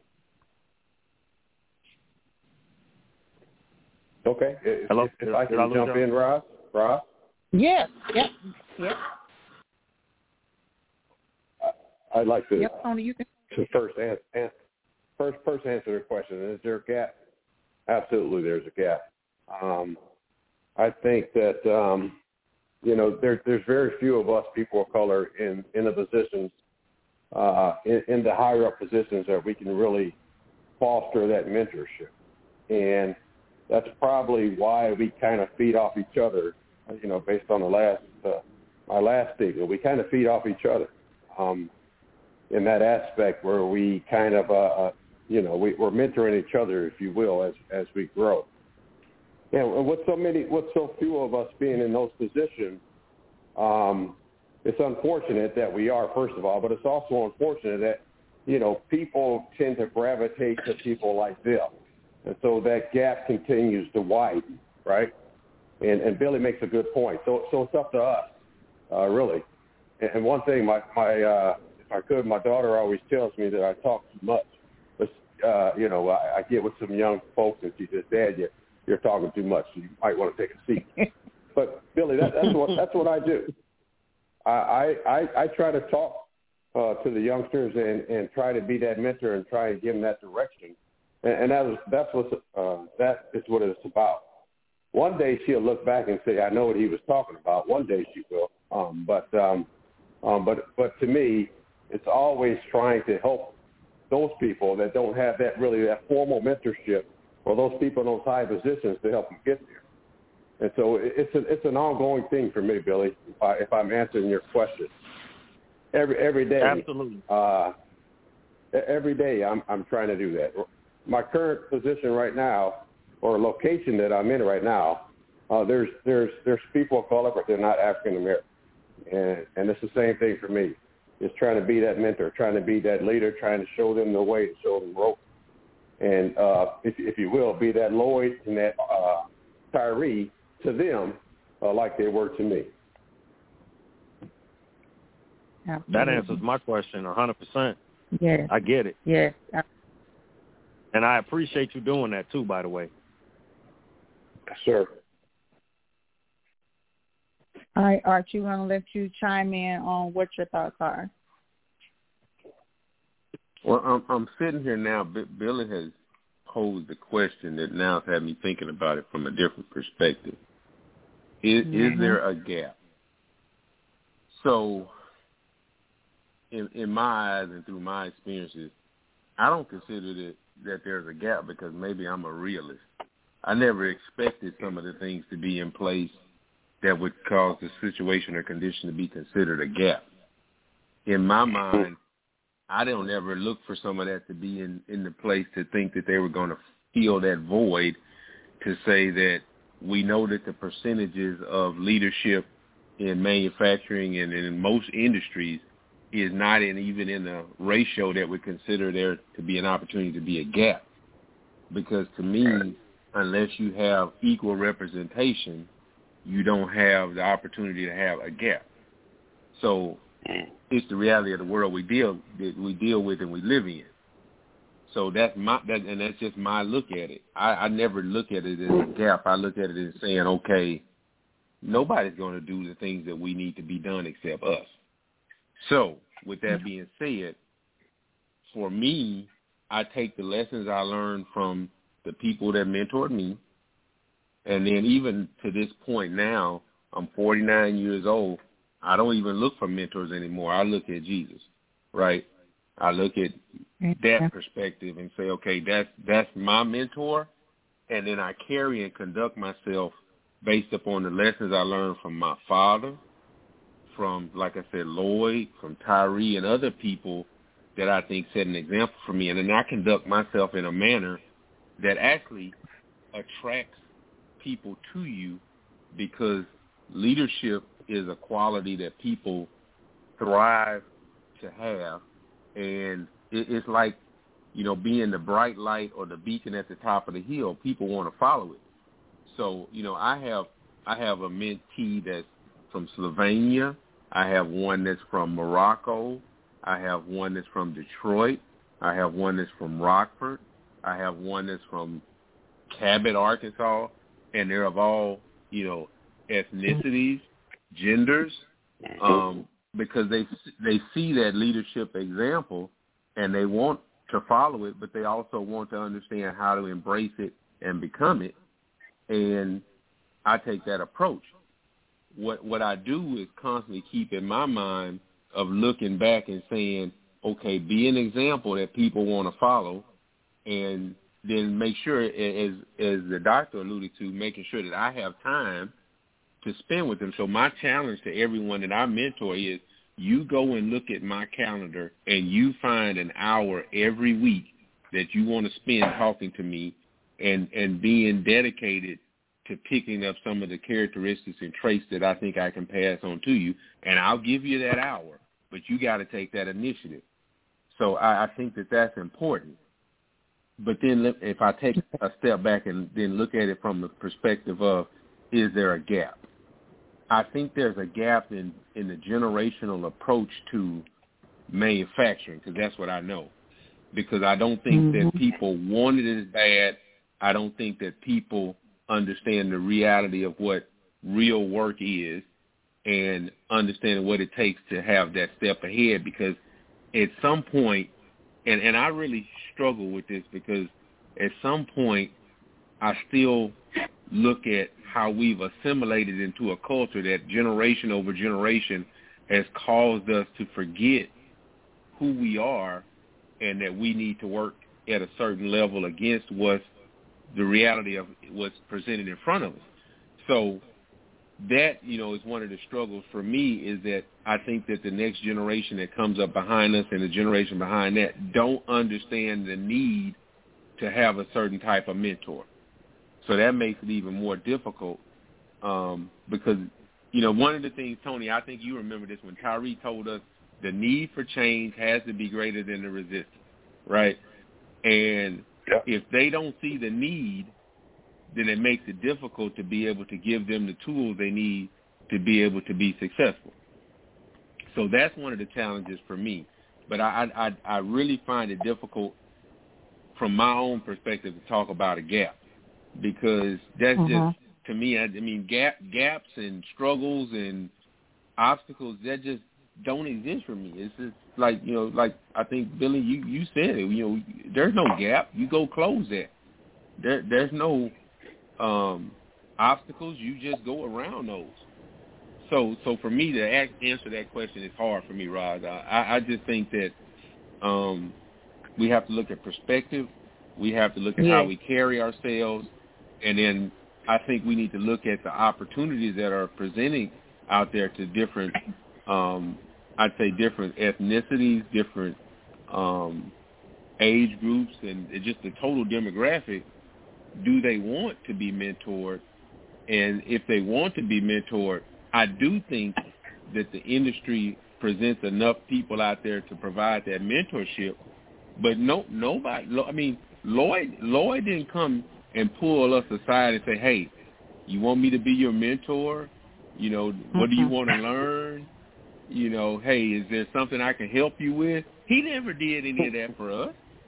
Okay. If, Hello? if, if I can jump in, Roz? Roz? Yes. Yep. Yep. I'd like to, yep, Tony, you can. to first answer, answer, first person answer the question. Is there a gap? Absolutely, there's a gap. Um, I think that um, you know there, there's very few of us people of color in in the positions uh, in, in the higher up positions that we can really foster that mentorship, and that's probably why we kind of feed off each other. You know, based on the last uh, my last statement, we kind of feed off each other. Um, in that aspect where we kind of, uh, uh, you know, we, we're mentoring each other, if you will, as as we grow. And with so many, with so few of us being in those positions, um, it's unfortunate that we are, first of all, but it's also unfortunate that, you know, people tend to gravitate to people like them. And so that gap continues to widen, right? And, and Billy makes a good point. So so it's up to us, uh, really. And, and one thing, my, my uh, if I could, my daughter always tells me that I talk too much. But, uh, you know, I, I get with some young folks and she says, Dad, you're, you're talking too much. You might want to take a seat. But, Billy, that, that's what that's what I do. I, I, I try to talk uh, to the youngsters and, and try to be that mentor and try to give them that direction. And, and that is, that's, what's, uh, that is what it's about. One day she'll look back and say, I know what he was talking about. One day she will. Um, but, um, um, but, but to me, it's always trying to help those people that don't have that really that formal mentorship, or those people in those high positions to help them get there. And so it's a, it's an ongoing thing for me, Billy. If, I, if I'm answering your question, every every day, absolutely, uh, every day I'm I'm trying to do that. My current position right now, or location that I'm in right now, uh, there's there's there's people of color, but they're not African American, and and it's the same thing for me. Is trying to be that mentor, trying to be that leader, trying to show them the way, show them the rope. And uh, if, if you will, be that Lloyd and that uh, Tyree to them uh, like they were to me. Absolutely. That answers my question one hundred percent. Yeah. I get it. Yeah. And I appreciate you doing that too, by the way. Yes, sir. All right, Archie, we're going to let you chime in on what your thoughts are. Well, I'm, I'm sitting here now. B- Billy has posed a question that now has had me thinking about it from a different perspective. Is, mm-hmm. is there a gap? So, in, in my eyes and through my experiences, I don't consider that, that there's a gap because maybe I'm a realist. I never expected some of the things to be in place that would cause the situation or condition to be considered a gap. In my mind, I don't ever look for some of that to be in, in the place to think that they were going to fill that void, to say that we know that the percentages of leadership in manufacturing and in most industries is not in, even in a ratio that would consider there to be an opportunity to be a gap. Because to me, unless you have equal representation, you don't have the opportunity to have a gap. So it's the reality of the world we deal that we deal with and we live in. so that's my that, and that's just my look at it. I, I never look at it as a gap. I look at it as saying, okay, nobody's going to do the things that we need to be done except us. So with that being said, for me, I take the lessons I learned from the people that mentored me, and then even to this point now, I'm forty-nine years old. I don't even look for mentors anymore. I look at Jesus, right? I look at that perspective and say, okay, that's that's my mentor, and then I carry and conduct myself based upon the lessons I learned from my father, from, like I said, Lloyd, from Tyree and other people that I think set an example for me. And then I conduct myself in a manner that actually attracts people to you, because leadership is a quality that people thrive to have. And it, it's like, you know, being the bright light or the beacon at the top of the hill. People want to follow it. So, you know, I have I have a mentee that's from Slovenia. I have one that's from Morocco. I have one that's from Detroit. I have one that's from Rockford. I have one that's from Cabot, Arkansas. And they're of all, you know, ethnicities, genders, um, because they they see that leadership example and they want to follow it, but they also want to understand how to embrace it and become it. And I take that approach. What what I do is constantly keep in my mind of looking back and saying, okay, be an example that people want to follow, and then make sure, as as the doctor alluded to, making sure that I have time to spend with them. So my challenge to everyone that I mentor is, you go and look at my calendar and you find an hour every week that you want to spend talking to me and, and being dedicated to picking up some of the characteristics and traits that I think I can pass on to you, and I'll give you that hour, but you got to take that initiative. So I, I think that that's important. But then if I take a step back and then look at it from the perspective of, is there a gap? I think there's a gap in, in the generational approach to manufacturing, because that's what I know. Because I don't think mm-hmm. that people want it as bad. I don't think that people understand the reality of what real work is and understanding what it takes to have that step ahead. Because at some point, and, and I really struggle with this, because at some point I still look at how we've assimilated into a culture that generation over generation has caused us to forget who we are, and that we need to work at a certain level against what's the reality of what's presented in front of us. So that, you know, is one of the struggles for me, is that I think that the next generation that comes up behind us and the generation behind that don't understand the need to have a certain type of mentor. So that makes it even more difficult um, because, you know, one of the things, Tony, I think you remember this when Tyree told us the need for change has to be greater than the resistance, right? And yeah. if they don't see the need, then it makes it difficult to be able to give them the tools they need to be able to be successful. So that's one of the challenges for me. But I, I, I really find it difficult from my own perspective to talk about a gap, because that's uh-huh. just, to me, I, I mean, gap, gaps and struggles and obstacles, that just don't exist for me. It's just like, you know, like I think, Billy, you, you said it, you know, there's no gap. You go close that. There, there's no um, obstacles. You just go around those. So so for me to ask, answer that question is hard for me, Roz. I, I just think that um, we have to look at perspective. We have to look at yeah. how we carry ourselves. And then I think we need to look at the opportunities that are presenting out there to different, um, I'd say different ethnicities, different um, age groups, and just the total demographic. Do they want to be mentored? And if they want to be mentored, I do think that the industry presents enough people out there to provide that mentorship. But no, nobody, I mean, Lloyd, Lloyd didn't come and pull us aside and say, hey, you want me to be your mentor? You know, what do you want to learn? You know, hey, is there something I can help you with? He never did any of that for us.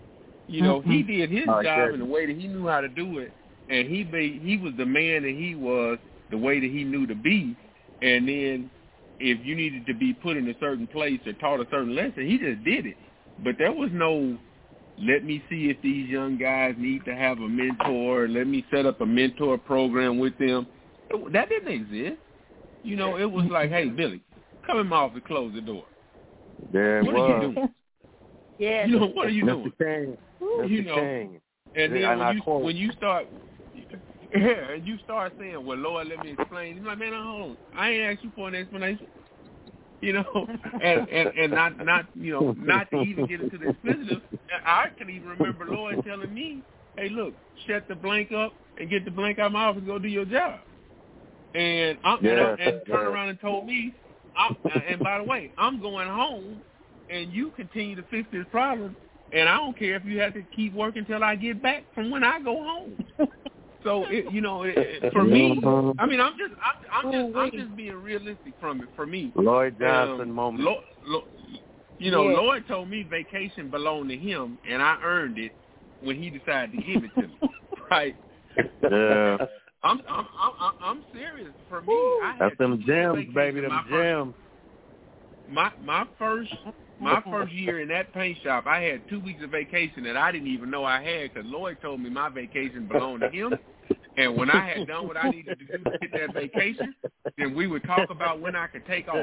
You know, mm-hmm. he did his oh, job good. in the way that he knew how to do it, and he made, he was the man that he was the way that he knew to be. And then if you needed to be put in a certain place or taught a certain lesson, he just did it. But there was no, let me see if these young guys need to have a mentor, let me set up a mentor program with them. That didn't exist. You know, it was like, hey, Billy, come in my office, close the door. There it what was. are you doing? Yeah. You know, what are you Mister doing? King. Mister You know, King. and then and when I you quote, when you start, yeah, and you start saying, "Well, Lord, let me explain." You're like, "Man, hold on, I ain't asked you for an explanation." You know, and, and and not not you know not to even get into the explicit. I can even remember Lord telling me, "Hey, look, shut the blank up and get the blank out of my office and go do your job." And I'm, yeah, and, and turned yeah. around and told me, I'm, and by the way, I'm going home, and you continue to fix this problem. And I don't care if you have to keep working till I get back from when I go home. So it, you know, it, it, for me, I mean, I'm just, I'm, I'm just, I'm just being realistic from it. For me, Lloyd Johnson um, moment. Lo, Lo, you know, Yeah. Lloyd told me vacation belonged to him, and I earned it when he decided to give it to me. Right? Yeah. I'm, I'm, I'm, I'm serious. For me, I had That's them two weeks of gems, baby. vacation Them my first- gems. My my first my first year in that paint shop, I had two weeks of vacation that I didn't even know I had because Lloyd told me my vacation belonged to him. And when I had done what I needed to do to get that vacation, then we would talk about when I could take off.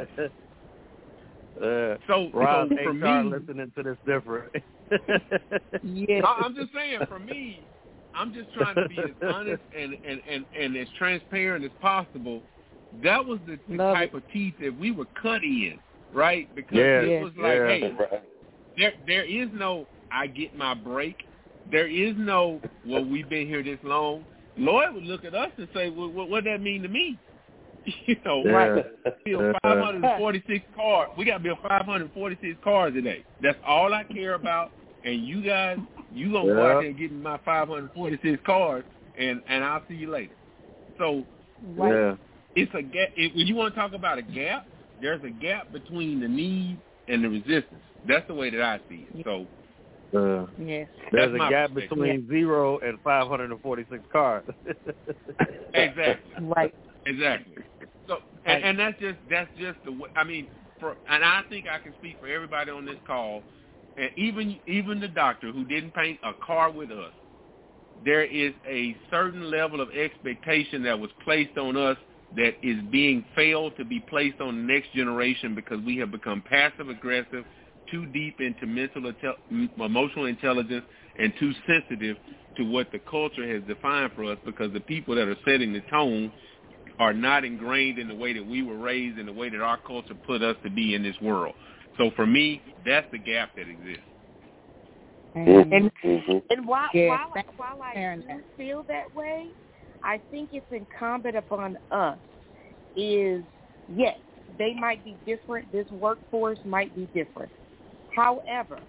Uh, so, Rob, so for H R me, listening to this different. Yeah. I, I'm just saying, for me, I'm just trying to be as honest and, and, and, and as transparent as possible. That was the, the type it. of teeth that we were cut in. Right? Because Yeah, it was like, yeah. hey, there there is no I get my break. There is no, well, we've been here this long. Lloyd would look at us and say, well, what what that mean to me? You know, Yeah. right? Build five hundred forty-six cars. We got to build five hundred forty-six cars today. That's all I care about. And you guys, you going to go Yeah. out there and give me my five hundred forty-six cars, and, and I'll see you later. So Right. Yeah. it's a gap. It, when you want to talk about a gap, there's a gap between the need and the resistance. That's the way that I see it. So Uh, Yes. there's That's a my gap perspective. between zero and five hundred forty-six cars. exactly, Right. exactly. So and, and that's just that's just the way. I mean, for and I think I can speak for everybody on this call, and even even the doctor who didn't paint a car with us. There is a certain level of expectation that was placed on us that is being failed to be placed on the next generation because we have become passive-aggressive, too deep into mental, intel- emotional intelligence, and too sensitive to what the culture has defined for us because the people that are setting the tone are not ingrained in the way that we were raised and the way that our culture put us to be in this world. So for me, that's the gap that exists. Mm-hmm. And Mm-hmm. and while Yes, while thank you while for I sharing do that. feel that way, I think it's incumbent upon us is yes, they might be different. This workforce might be different. However,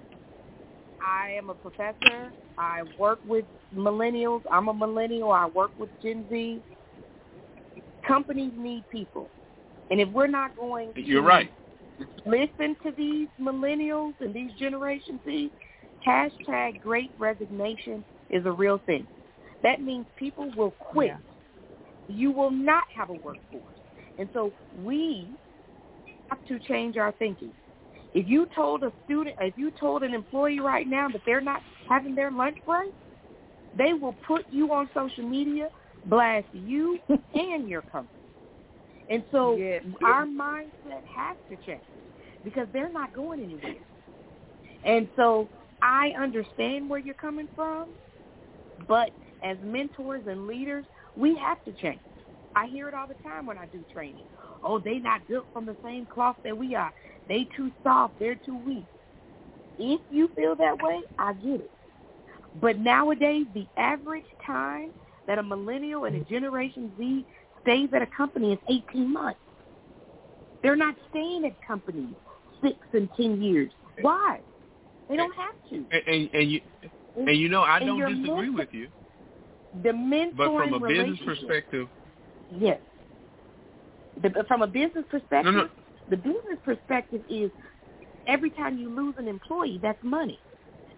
I am a professor. I work with millennials. I'm a millennial. I work with Gen Z. Companies need people, and if we're not going to You're right. listen to these millennials and these Generation Z, hashtag great resignation is a real thing. That means people will quit. Yeah. You will not have a workforce. And so we have to change our thinking. If you told a student, if you told an employee right now that they're not having their lunch break, they will put you on social media, blast you and your company. And so Yes. our mindset has to change because they're not going anywhere. And so I understand where you're coming from, but as mentors and leaders, we have to change. I hear it all the time when I do training. Oh, they not built from the same cloth that we are. They too soft. They're too weak. If you feel that way, I get it. But nowadays, the average time that a millennial and a Generation Z stays at a company is eighteen months. They're not staying at companies six and ten years. Why? They don't have to. And, and, and you and you know I And don't your disagree mentor- with you. The mentoring But from a business relationship- perspective, yes. The, from a business perspective, No, no. the business perspective is every time you lose an employee, that's money.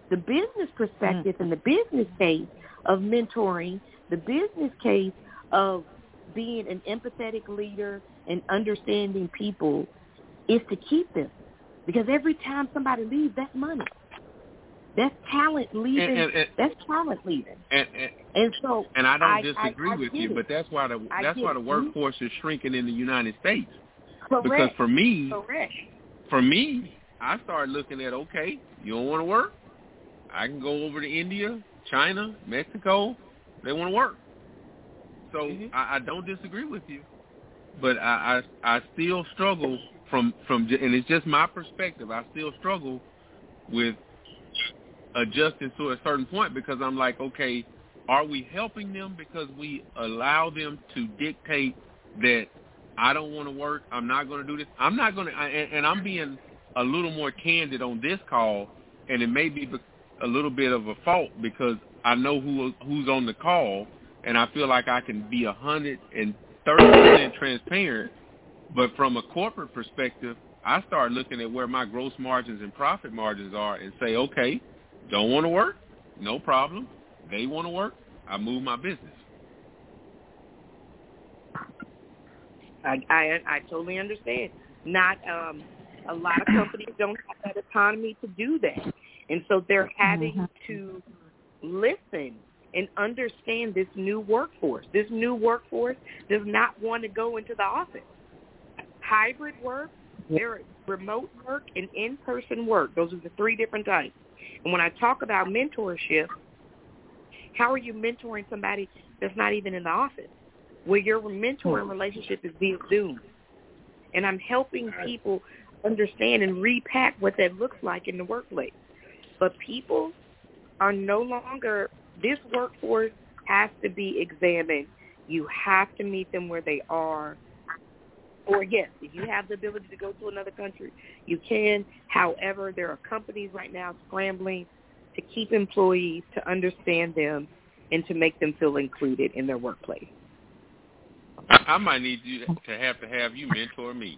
the business perspective and the business case of mentoring, the business case of being an empathetic leader and understanding people is to keep them. Because every time somebody leaves, that's money. That's talent leaving. And, and, and, that's talent leaving. And, and, and so, and I don't I, disagree I, I with you, it. but that's why the I that's why it. the workforce is shrinking in the United States. Correct. Because for me, Correct. for me, I started looking at, okay, you don't want to work? I can go over to India, China, Mexico. They want to work. So mm-hmm. I, I don't disagree with you, but I, I I still struggle from from and it's just my perspective. I still struggle with adjusting to a certain point because I'm like, okay, are we helping them because we allow them to dictate that I don't want to work, I'm not going to do this, I'm not going to, and, and I'm being a little more candid on this call, and it may be a little bit of a fault because I know who who's on the call, and I feel like I can be one hundred thirty percent transparent, but from a corporate perspective, I start looking at where my gross margins and profit margins are and say, okay, don't want to work? No problem. They want to work? I move my business. I, I I totally understand. Not um, a lot of companies don't have that autonomy to do that, and so they're having mm-hmm. to listen and understand this new workforce. This new workforce does not want to go into the office. Hybrid work, there are remote work, and in-person work. Those are the three different types. And when I talk about mentorship, how are you mentoring somebody that's not even in the office? Where your mentoring relationship is via Zoom. And I'm helping people understand and repack what that looks like in the workplace. But people are no longer, this workforce has to be examined. You have to meet them where they are. Or, yes, if you have the ability to go to another country, you can. However, there are companies right now scrambling to keep employees, to understand them, and to make them feel included in their workplace. I, I might need you to have to have you mentor me.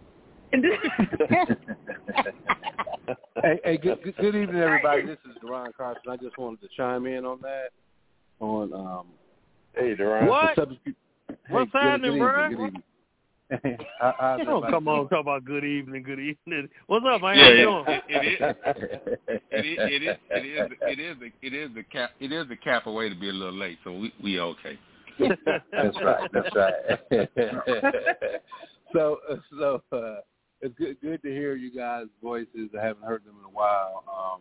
hey, hey good, good, good evening, everybody. This is Deron Carson. I just wanted to chime in on that. On um, hey, Deron. What? Hey, What's good, happening, good bro? Evening, good evening. I, I, oh, come on, talk about good evening, good evening. What's up, man? Yeah, How you yeah. doing? It, it is. It is. It is. It is. It is. The, it is the cap. It is the cap away to be a little late, so we we okay. That's right. That's right. so so uh, it's good good to hear you guys' voices. I haven't heard them in a while. Um,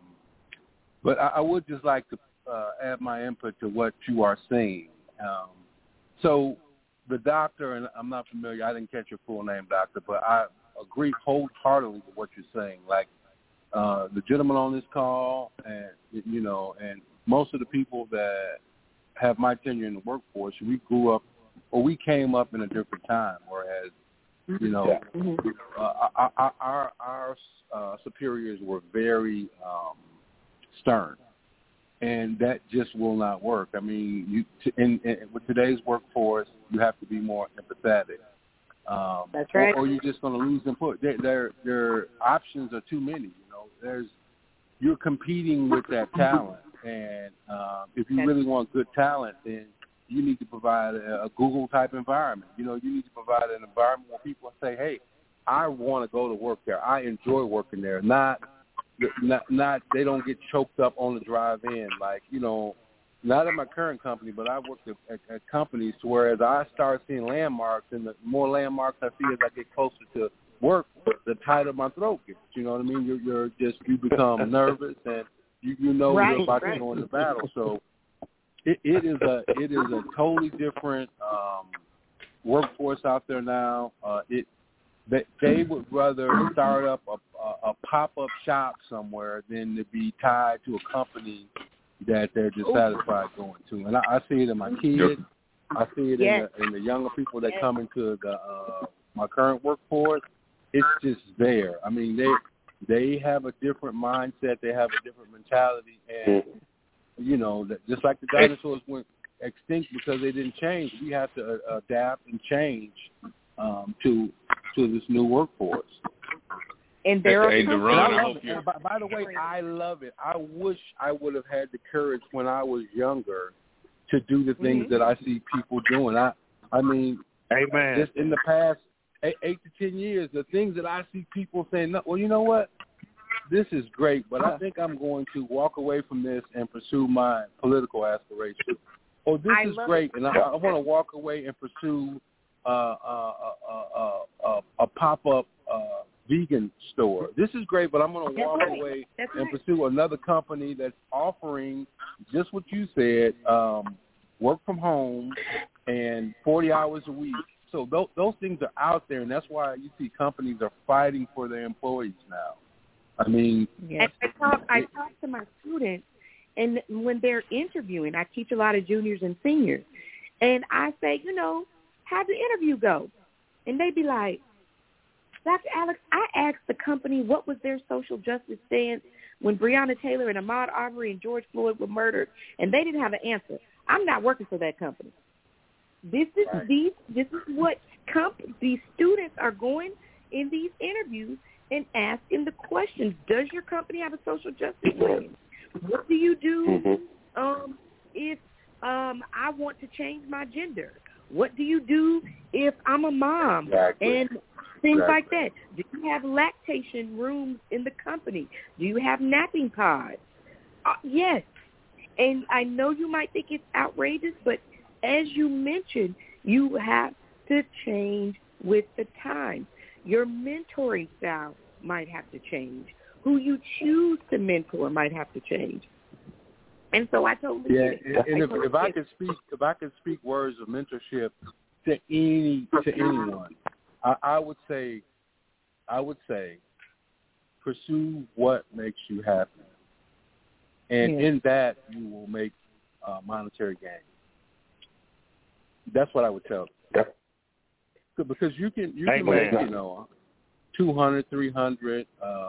but I, I would just like to uh, add my input to what you are saying. Um, so. The doctor, and I'm not familiar, I didn't catch your full name, doctor, but I agree wholeheartedly with what you're saying. Like uh, the gentleman on this call, and you know, and most of the people that have my tenure in the workforce, we grew up, or we came up in a different time. Whereas, you know, mm-hmm. uh, our our, our uh, superiors were very um, stern. And that just will not work. I mean, you t- in, in, with today's workforce, you have to be more empathetic. Um, That's right. Or, or you're just going to lose input. There, there, there options are too many. You know, there's you're competing with that talent, and uh, if you really want good talent, then you need to provide a, a Google type environment. You know, you need to provide an environment where people say, "Hey, I want to go to work there. I enjoy working there." Not Not, not they don't get choked up on the drive in. Like, you know, not at my current company, but I worked at, at, at companies to where as I start seeing landmarks, and the more landmarks I see as I get closer to work, the tighter my throat gets. You know what I mean? You're, you're just, you become nervous, and you, you know right, you're about right. to go into battle. So it, it is a it is a totally different um, workforce out there now. Uh, it They, they would rather start up a, a, a pop-up shop somewhere than to be tied to a company that they're dissatisfied going to. And I, I see it in my kids. I see it yes. in, the, in the younger people that yes. come into the uh, my current workforce. It's just there. I mean, they they have a different mindset. They have a different mentality. And, you know, just like the dinosaurs went extinct because they didn't change, we have to uh, adapt and change um, to to this new workforce. And there hey, are Deron, And I I love hope it. you. And by, by the way, I love it. I wish I would have had the courage when I was younger to do the things mm-hmm. that I see people doing. I, I mean, Amen. just in the past eight, eight to ten years, the things that I see people saying, well, you know what? This is great, but I think I'm going to walk away from this and pursue my political aspirations. Or this I is love great, it. and I, I want to walk away and pursue uh, uh, uh, uh, uh, a pop-up uh, vegan store. This is great, but I'm going to walk right. away That's and right. pursue another company that's offering just what you said, um, work from home and forty hours a week. So those, those things are out there, and that's why you see companies are fighting for their employees now. I mean, yes. I talk, I talk to my students, and when they're interviewing, I teach a lot of juniors and seniors, and I say, you know, how'd the interview go? And they be like, Doctor Alex, I asked the company what was their social justice stance when Breonna Taylor and Ahmaud Arbery and George Floyd were murdered, and they didn't have an answer. I'm not working for that company. This is right. these. This is what comp- these students are going in these interviews and asking the questions. Does your company have a social justice stance? What do you do um, if um, I want to change my gender? What do you do if I'm a mom? Exactly. And things exactly. like that. Do you have lactation rooms in the company? Do you have napping pods? Uh, yes. And I know you might think it's outrageous, but as you mentioned, you have to change with the times. Your mentoring style might have to change. Who you choose to mentor might have to change. And so I totally yeah. get it. And, and I if, totally if I get could speak, if I could speak words of mentorship to any to anyone, I, I would say, I would say, pursue what makes you happy, and yeah. in that you will make uh, monetary gain. That's what I would tell them. Yep. Because you can you can Amen. make, you know, two hundred, three hundred, uh,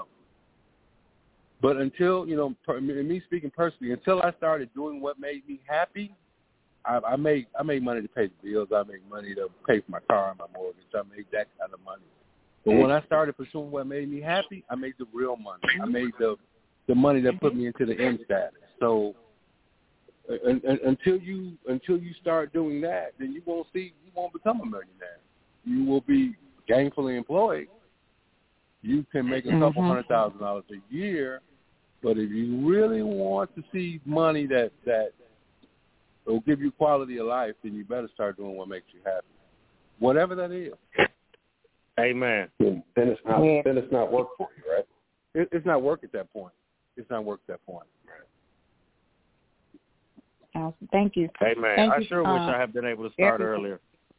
but until, you know, per, me speaking personally, until I started doing what made me happy, I, I made I made money to pay the bills. I made money to pay for my car and my mortgage. I made that kind of money. But when I started pursuing what made me happy, I made the real money. I made the the money that put me into the M status. So and, and, until you until you start doing that, then you won't see you won't become a millionaire. You will be gainfully employed. You can make a couple mm-hmm. hundred thousand dollars a year, but if you really want to see money that that will give you quality of life, then you better start doing what makes you happy, whatever that is. Amen. Then it's not yeah. then it's not work for you, right? It, it's not work at that point. It's not work at that point. Awesome. Thank you. Amen. Thank I you. sure uh, wish I had been able to start every- earlier.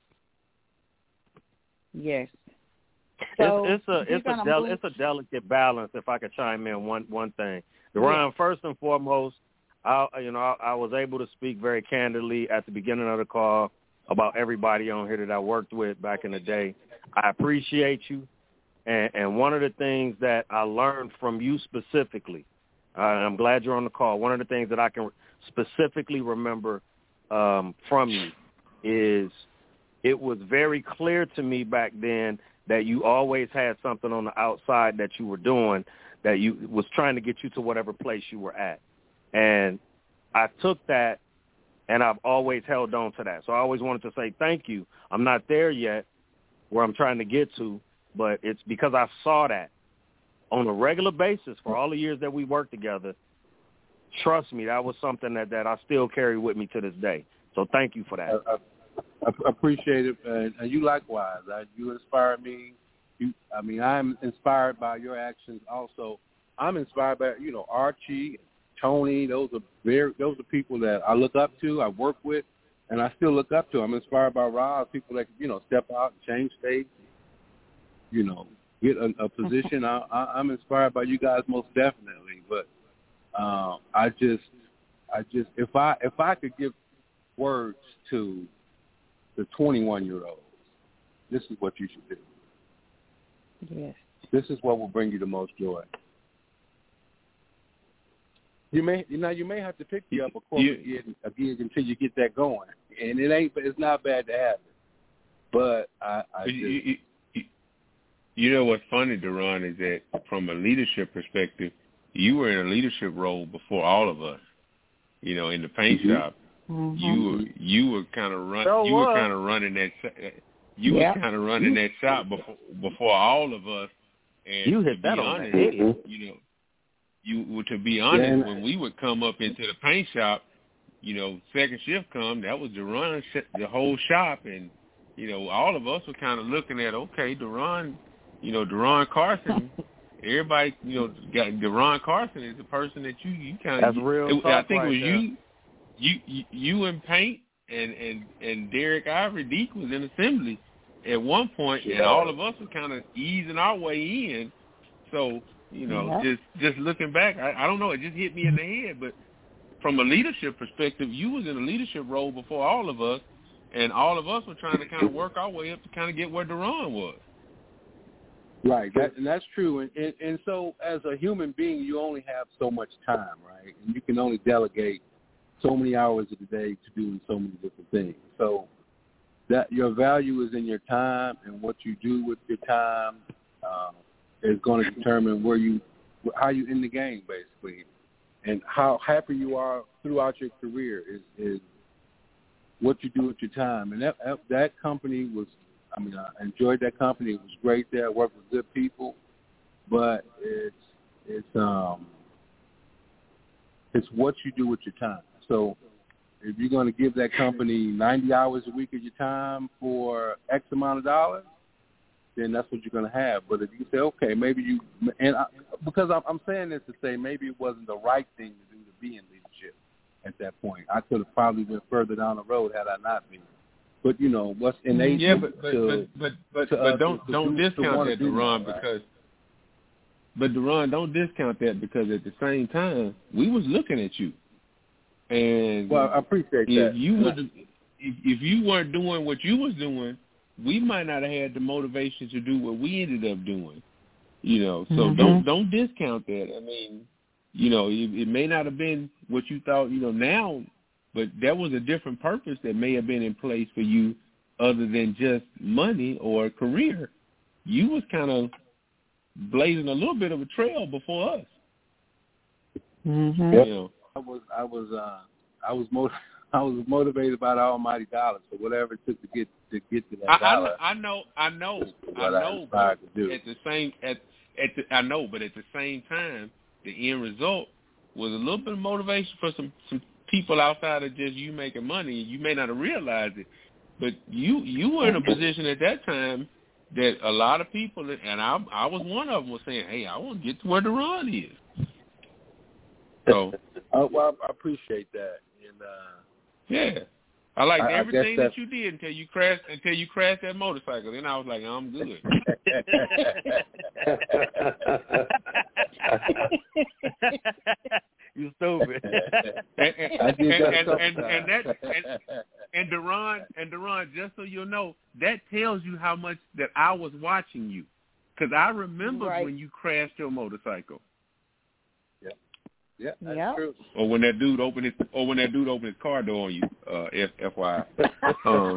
Yes. So it's, it's a it's a del- move- it's a delicate balance. If I could chime in one one thing, Deron, yeah. first and foremost, I you know I, I was able to speak very candidly at the beginning of the call about everybody on here that I worked with back in the day. I appreciate you, and, and one of the things that I learned from you specifically, uh, and I'm glad you're on the call. One of the things that I can specifically remember um, from you is it was very clear to me back then that you always had something on the outside that you were doing that you was trying to get you to whatever place you were at. And I took that, and I've always held on to that. So I always wanted to say thank you. I'm not there yet where I'm trying to get to, but it's because I saw that on a regular basis for all the years that we worked together. Trust me, that was something that, that I still carry with me to this day. So thank you for that. I, I, I appreciate it, and, and you likewise. I, you inspire me. You, I mean, I'm inspired by your actions. Also, I'm inspired by you know Archie, Tony. Those are very those are people that I look up to. I work with, and I still look up to. I'm inspired by Rob, people that you know step out and change states. You know, get a, a position. I, I, I'm inspired by you guys most definitely. But uh, I just, I just, if I if I could give words to the twenty-one-year-olds, this is what you should do. Yes. This is what will bring you the most joy. You may, you know, you may have to pick you up a corporate gig, a gig until you get that going, and it ain't, it's not bad to have it. But I, I you, just, you, you, you know what's funny, Deron, is that from a leadership perspective, you were in a leadership role before all of us. You know, in the paint mm-hmm. shop, mm-hmm. you were you were kind of run so you what? were kind of running that you yep. were kind of running that shop before before all of us. And you hit that on the head. You know, you to be honest, yeah. when we would come up into the paint shop, you know, second shift come, that was to run the whole shop, and you know, all of us were kind of looking at, okay, Deron, you know, Deron Carson. Everybody, you know, got Deron Carson is the person that you you kind of. That's real. It, I think right it was there. you, you, you, you and Paint and and and Derek Ivory Deke was in assembly at one point, yeah. and all of us were kind of easing our way in. So you know, yeah. just just looking back, I, I don't know, it just hit me in the head. But from a leadership perspective, you was in a leadership role before all of us, and all of us were trying to kind of work our way up to kind of get where Deron was. Right, that, and that's true. And, and and so as a human being, you only have so much time, right? And you can only delegate so many hours of the day to doing so many different things. So that your value is in your time, and what you do with your time um, is going to determine where you, how you end the game, basically, and how happy you are throughout your career is is what you do with your time. And that that company was. I mean, I enjoyed that company. It was great there. I worked with good people, but it's it's um it's what you do with your time. So if you're going to give that company ninety hours a week of your time for X amount of dollars, then that's what you're going to have. But if you say, okay, maybe you and I, because I'm, I'm saying this to say maybe it wasn't the right thing to do to be in leadership at that point. I could have probably went further down the road had I not been. But you know what's innate. Yeah, but but to, but but, to, but uh, don't to, don't to discount that, Deron, right? because. But Deron, don't discount that, because at the same time we was looking at you, and well, I appreciate if that. you would, if, if you weren't doing what you was doing, we might not have had the motivation to do what we ended up doing. You know, so mm-hmm. don't don't discount that. I mean, you know, it, it may not have been what you thought. You know, now. But that was a different purpose that may have been in place for you other than just money or a career. You was kind of blazing a little bit of a trail before us. Mm-hmm. Yep. You know. I was I was uh, I was motiv- I was motivated by the almighty dollar. So whatever it took to get to get to that I, dollar. I, I know, I know, I know. I but at the same at at the, I know, but at the same time, the end result was a little bit of motivation for some some. people outside of just you making money. You may not have realized it, but you you were in a position at that time that a lot of people, and I I was one of them, was saying, hey, I want to get to where Deron is. So, uh, well, I appreciate that, and uh, yeah, I liked I, everything I that you did until you crashed until you crashed that motorcycle. Then I was like, I'm good. You stupid. and, and, and, and, and, and that and, and Deron and Deron, just so you'll know, that tells you how much that I was watching you, because I remember right. when you crashed your motorcycle. Yeah, yeah, that's yep. true. Or when that dude opened his, or when that dude opened his car door on you. Uh, F, FYI. Um,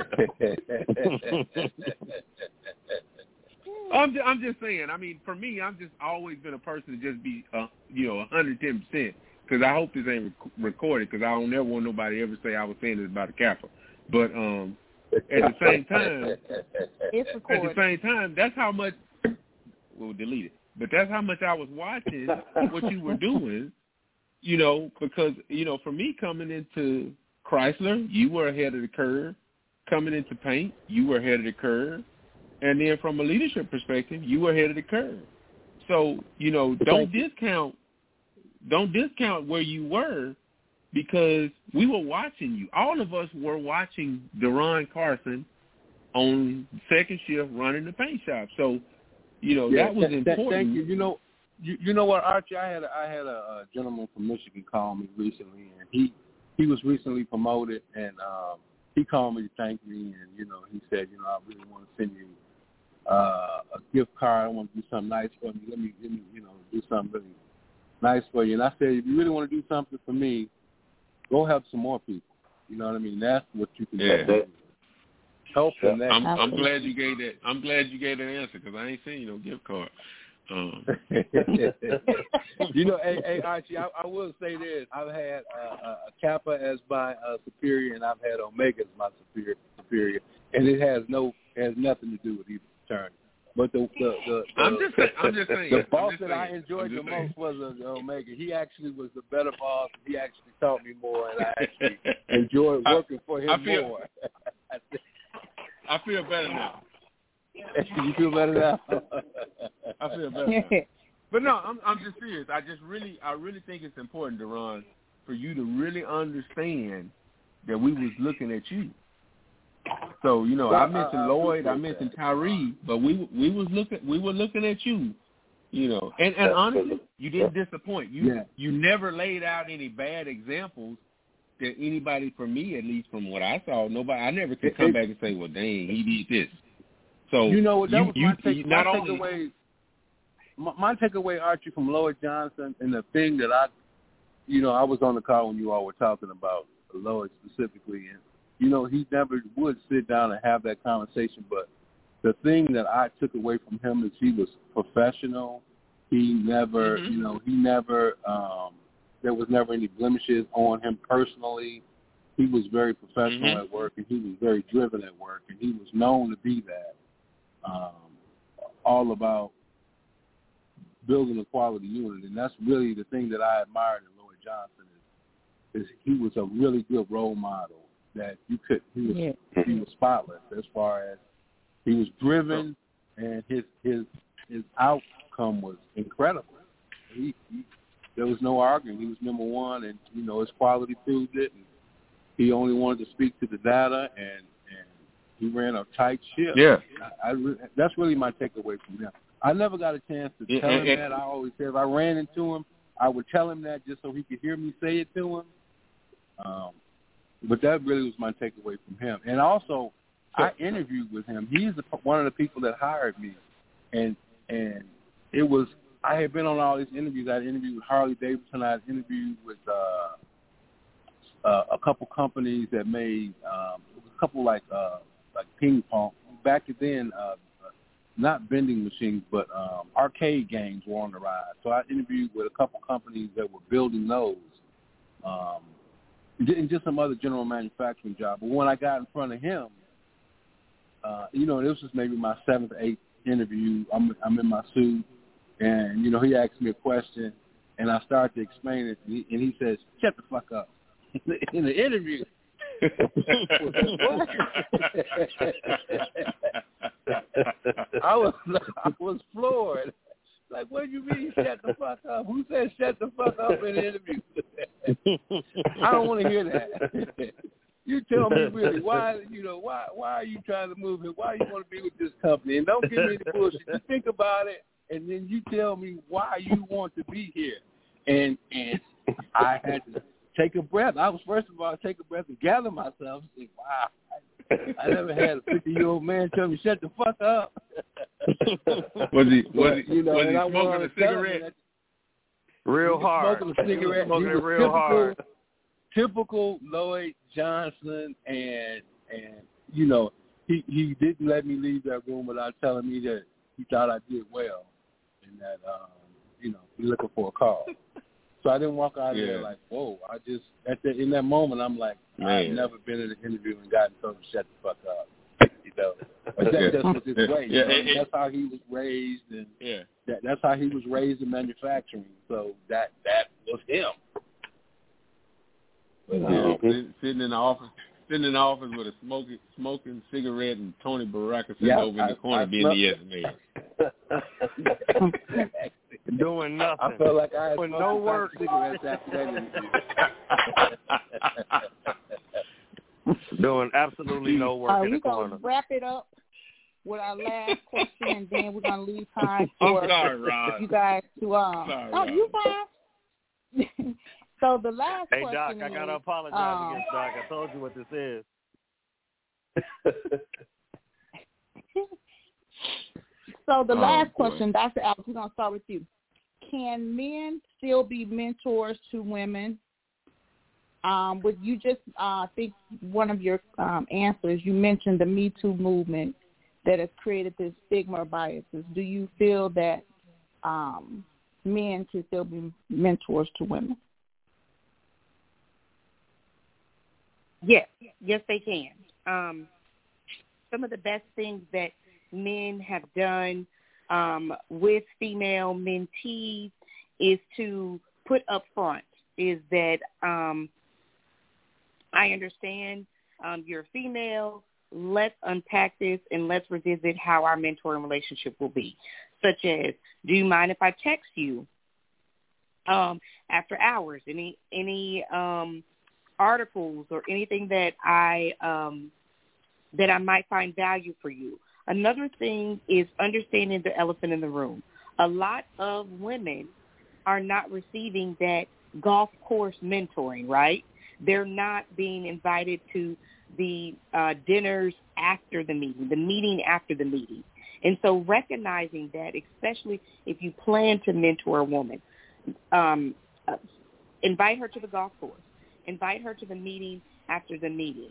I'm just, I'm just saying. I mean, for me, I've just always been a person to just be, uh, you know, one hundred ten percent. Because I hope this ain't rec- recorded, because I don't ever want nobody ever say I was saying this about a Kappa. But um, at the same time, it's recorded. At the same time, that's how much. We'll delete it. But that's how much I was watching what you were doing. You know, because you know, for me coming into Chrysler, you were ahead of the curve. Coming into paint, you were ahead of the curve. And then from a leadership perspective, you were ahead of the curve. So, you know, don't discount don't discount where you were, because we were watching you. All of us were watching Deron Carson on second shift running the paint shop. So, you know, yeah, that was th- important. Thank you. You know, you, you know what, Archie? I had a, I had a, a gentleman from Michigan call me recently, and he he was recently promoted, and um, he called me to thank me, and you know, he said, you know, I really want to send you uh, a gift card. I want to do something nice for me. Let me, let me, you know, do something really nice for you. And I said, if you really want to do something for me, go help some more people. You know what I mean? That's what you can yeah. do. Help them. I'm, I'm glad you gave that. I'm glad you gave that answer, because I ain't seen no gift card. Um. You know, hey, hey Archie, I, I will say this: I've had uh, a Kappa as my uh, superior, and I've had Omega as my superior, superior, and it has no has nothing to do with either fraternity. But the the, the, the I'm just saying, I'm just saying, the boss that saying, I enjoyed the saying. most was the Omega. He actually was the better boss. He actually taught me more, and I actually enjoyed working for him I feel, more. I feel better now. You feel better now? I feel better now. But no, I'm I'm just serious. I just really I really think it's important, Deron, for you to really understand that we was looking at you. So, you know, well, I mentioned I, I Lloyd, I mentioned that. Tyree, but we we was looking we were looking at you, you know. And and honestly, you didn't disappoint. You yeah. you never laid out any bad examples that anybody, for me at least, from what I saw, nobody I never could come it, back and say, well, dang, he did this. So you know what? That you, was you, my, take, you, my not takeaway. Only, my, my takeaway, Archie, from Lloyd Johnson, and the thing that I, you know, I was on the call when you all were talking about Lloyd specifically, and you know, he never would sit down and have that conversation. But the thing that I took away from him is he was professional. He never, mm-hmm. you know, he never. Um, there was never any blemishes on him personally. He was very professional mm-hmm. at work, and he was very driven at work, and he was known to be that. Um, all about building a quality unit, and that's really the thing that I admired in Lloyd Johnson is, is he was a really good role model that you could he was yeah. he was spotless as far as he was driven, and his his his outcome was incredible. He, he there was no arguing. He was number one, and you know his quality proved it. And he only wanted to speak to the data, and and he ran a tight ship. Yeah, I, I, that's really my takeaway from him. I never got a chance to yeah, tell him yeah. that. I always said if I ran into him, I would tell him that just so he could hear me say it to him. Um, but that really was my takeaway from him. And also, I interviewed with him. He's the, one of the people that hired me, and and it was I had been on all these interviews. I had interviewed with Harley Davidson. I had interviewed with uh, uh, a couple companies that made um, a couple like uh, like ping pong. Back then, uh, not vending machines, but um, arcade games were on the rise. So I interviewed with a couple companies that were building those, um, and just some other general manufacturing job. But when I got in front of him, uh, you know, this was maybe my seventh, eighth interview. I'm, I'm in my suit, and, you know, he asked me a question, and I started to explain it, and he, and he says, shut the fuck up. In the interview. I was I was floored. Like, what do you mean shut the fuck up? Who said shut the fuck up in an interview? I don't want to hear that. You tell me really why you know why why are you trying to move here? Why you want to be with this company? And don't give me the bullshit. You think about it, and then you tell me why you want to be here. And and I had to take a breath. I was first of all take a breath and gather myself and say, wow. I never had a fifty-year-old man tell me shut the fuck up. was he was he, you know, was he I smoking a cigarette? That, real hard. Smoking a cigarette. Smoking he it was real typical, hard. Typical Lloyd Johnson, and and you know he he didn't let me leave that room without telling me that he thought I did well, and that um, you know he's looking for a call. So I didn't walk out of yeah. there like, whoa. I just, at the, in that moment, I'm like, Man. I've never been in an interview and gotten told to shut the fuck up. You know, but that, that's just his way. Yeah. You know? Yeah. That's how he was raised, and yeah. that, that's how he was raised in manufacturing. So that that was him. But, yeah. um, Sitting, sitting in the office, sitting in the office with a smoking, smoking cigarette, and Tony Baraka sitting yeah, over in the I, corner I being the yes man. Doing nothing. I felt like I had Doing no work. Cigarettes after that interview. Doing absolutely no work uh, in the corner. We're going to wrap it up with our last question, and then we're going to leave time for I'm sorry, Ron. you guys to um. Sorry, oh, Ron. you fine. So the last Hey, question Doc, I got to is, apologize um, against Doc. I told you what this is. So the Oh, last boy. question, Doctor Alex, we're going to start with you. Can men still be mentors to women? Um, would you just uh, think one of your um, answers, you mentioned the Me Too movement that has created this stigma or biases. Do you feel that um, men can still be mentors to women? Yes, yes, they can. Um, some of the best things that men have done um, with female mentees is to put up front is that um, I understand um, you're a female. Let's unpack this and let's revisit how our mentoring relationship will be, such as, do you mind if I text you um, after hours? Any any um, articles or anything that I um, that I might find value for you. Another thing is understanding the elephant in the room. A lot of women are not receiving that golf course mentoring, right? They're not being invited to the uh, dinners after the meeting, the meeting after the meeting. And so recognizing that, especially if you plan to mentor a woman, um, uh, invite her to the golf course. Invite her to the meeting after the meeting.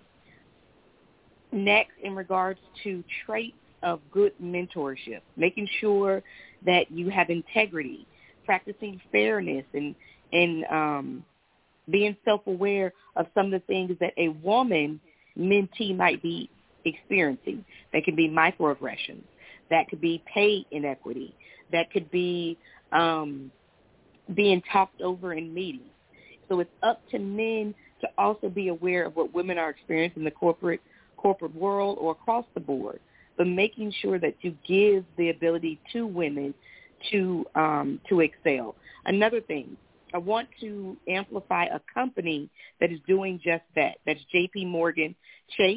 Next, in regards to traits of good mentorship, making sure that you have integrity, practicing fairness, and and um, being self-aware of some of the things that a woman mentee might be experiencing. That could be microaggressions. That could be pay inequity. That could be um, being talked over in meetings. So it's up to men to also be aware of what women are experiencing in the corporate corporate world or across the board, but making sure that you give the ability to women to um, to excel. Another thing, I want to amplify a company that is doing just that. That's J P Morgan Chase.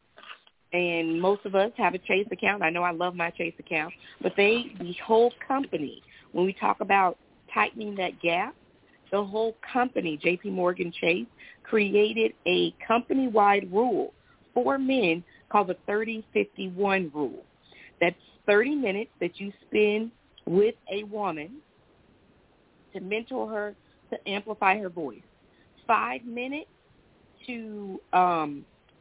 And most of us have a Chase account. I know I love my Chase account. But they, the whole company, when we talk about tightening that gap, the whole company, J P Morgan Chase, created a company-wide rule for men called the thirty fifty-one rule. That's thirty minutes that you spend with a woman to mentor her, to amplify her voice. Five minutes to um,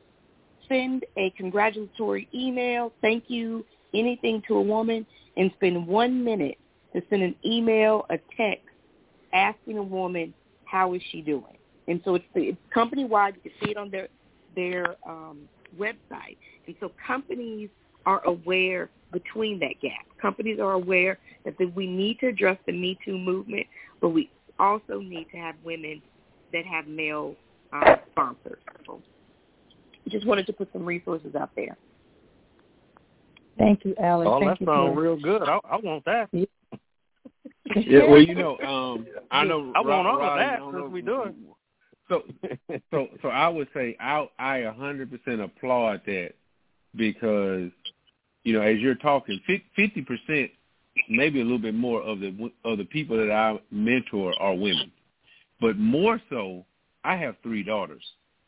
send a congratulatory email, thank you, anything to a woman, and spend one minute to send an email, a text, asking a woman, how is she doing? And so it's, it's company-wide. You can see it on their, their um, website. And so companies are aware between that gap. Companies are aware that the, we need to address the Me Too movement, but we also need to have women that have male uh, sponsors. So just wanted to put some resources out there. Thank you, Alex. Oh, Thank that you sounds real good. I, I want that. Yeah, well, you know, um, I know. I want all Raleigh, of that since we do it. So, so, so I would say I I one hundred percent applaud that because, you know, as you're talking, fifty percent, maybe a little bit more of the of the people that I mentor are women, but more so, I have three daughters,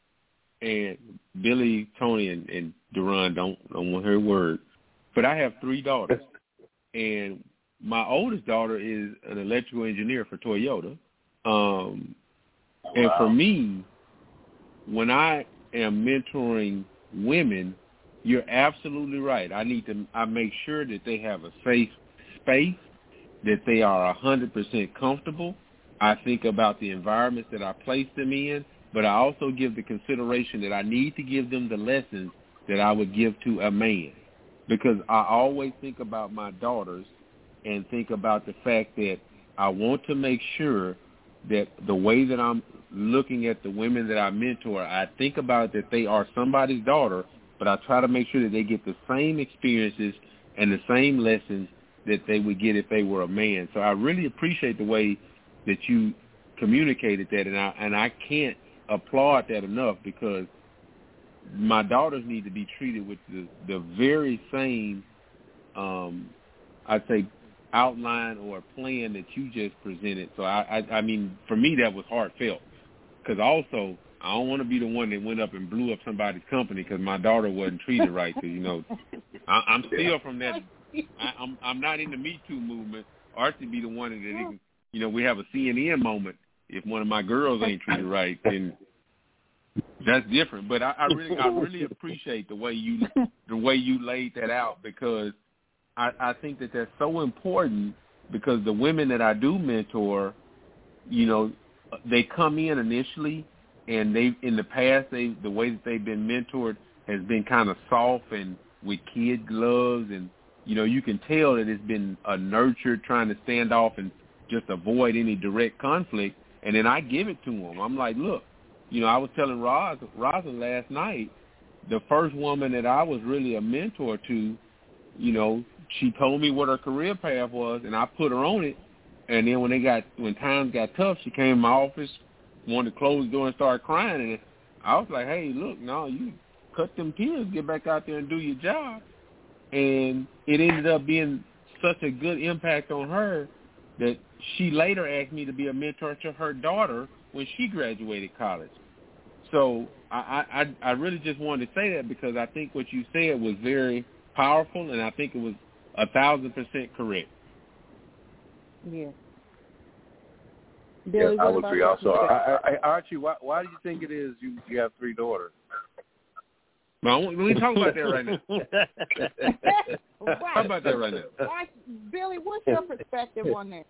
and Billy, Tony, and, and Duran don't don't want her word, but I have three daughters, and my oldest daughter is an electrical engineer for Toyota. Um, and wow. For me, when I am mentoring women, you're absolutely right. I need to I make sure that they have a safe space, that they are one hundred percent comfortable. I think about the environments that I place them in, but I also give the consideration that I need to give them the lessons that I would give to a man, because I always think about my daughters and think about the fact that I want to make sure that the way that I'm looking at the women that I mentor, I think about that they are somebody's daughter, but I try to make sure that they get the same experiences and the same lessons that they would get if they were a man. So I really appreciate the way that you communicated that, and I and I can't applaud that enough, because my daughters need to be treated with the, the very same, um, I'd say, outline or plan that you just presented. So I, I, I mean, for me that was heartfelt, because also I don't want to be the one that went up and blew up somebody's company because my daughter wasn't treated right. Because you know, I, I'm still from that. I, I'm I'm not in the Me Too movement. Or to be the one that it, you know we have a C N N moment if one of my girls ain't treated right, then that's different. But I, I really I really appreciate the way you the way you laid that out, because I, I think that that's so important because the women that I do mentor, you know, they come in initially, and they in the past, they the way that they've been mentored has been kind of soft and with kid gloves, and you know, you can tell that it's been a nurture trying to stand off and just avoid any direct conflict. And then I give it to them. I'm like, look, you know, I was telling Roz, Rosa last night, the first woman that I was really a mentor to, you know, she told me what her career path was, and I put her on it. And then when they got when times got tough, she came in my office, wanted to close the door and start crying. And I was like, hey, look, no, you cut them tears, get back out there and do your job. And it ended up being such a good impact on her that she later asked me to be a mentor to her daughter when she graduated college. So I, I, I really just wanted to say that because I think what you said was very powerful, and I think it was a thousand percent correct. Yeah. Billy, yeah I would agree also. I, I, Archie, why, why do you think it is you, you have three daughters? No, we ain't talking about that right now. Right. How about that right now? Why, Billy, what's your perspective on that?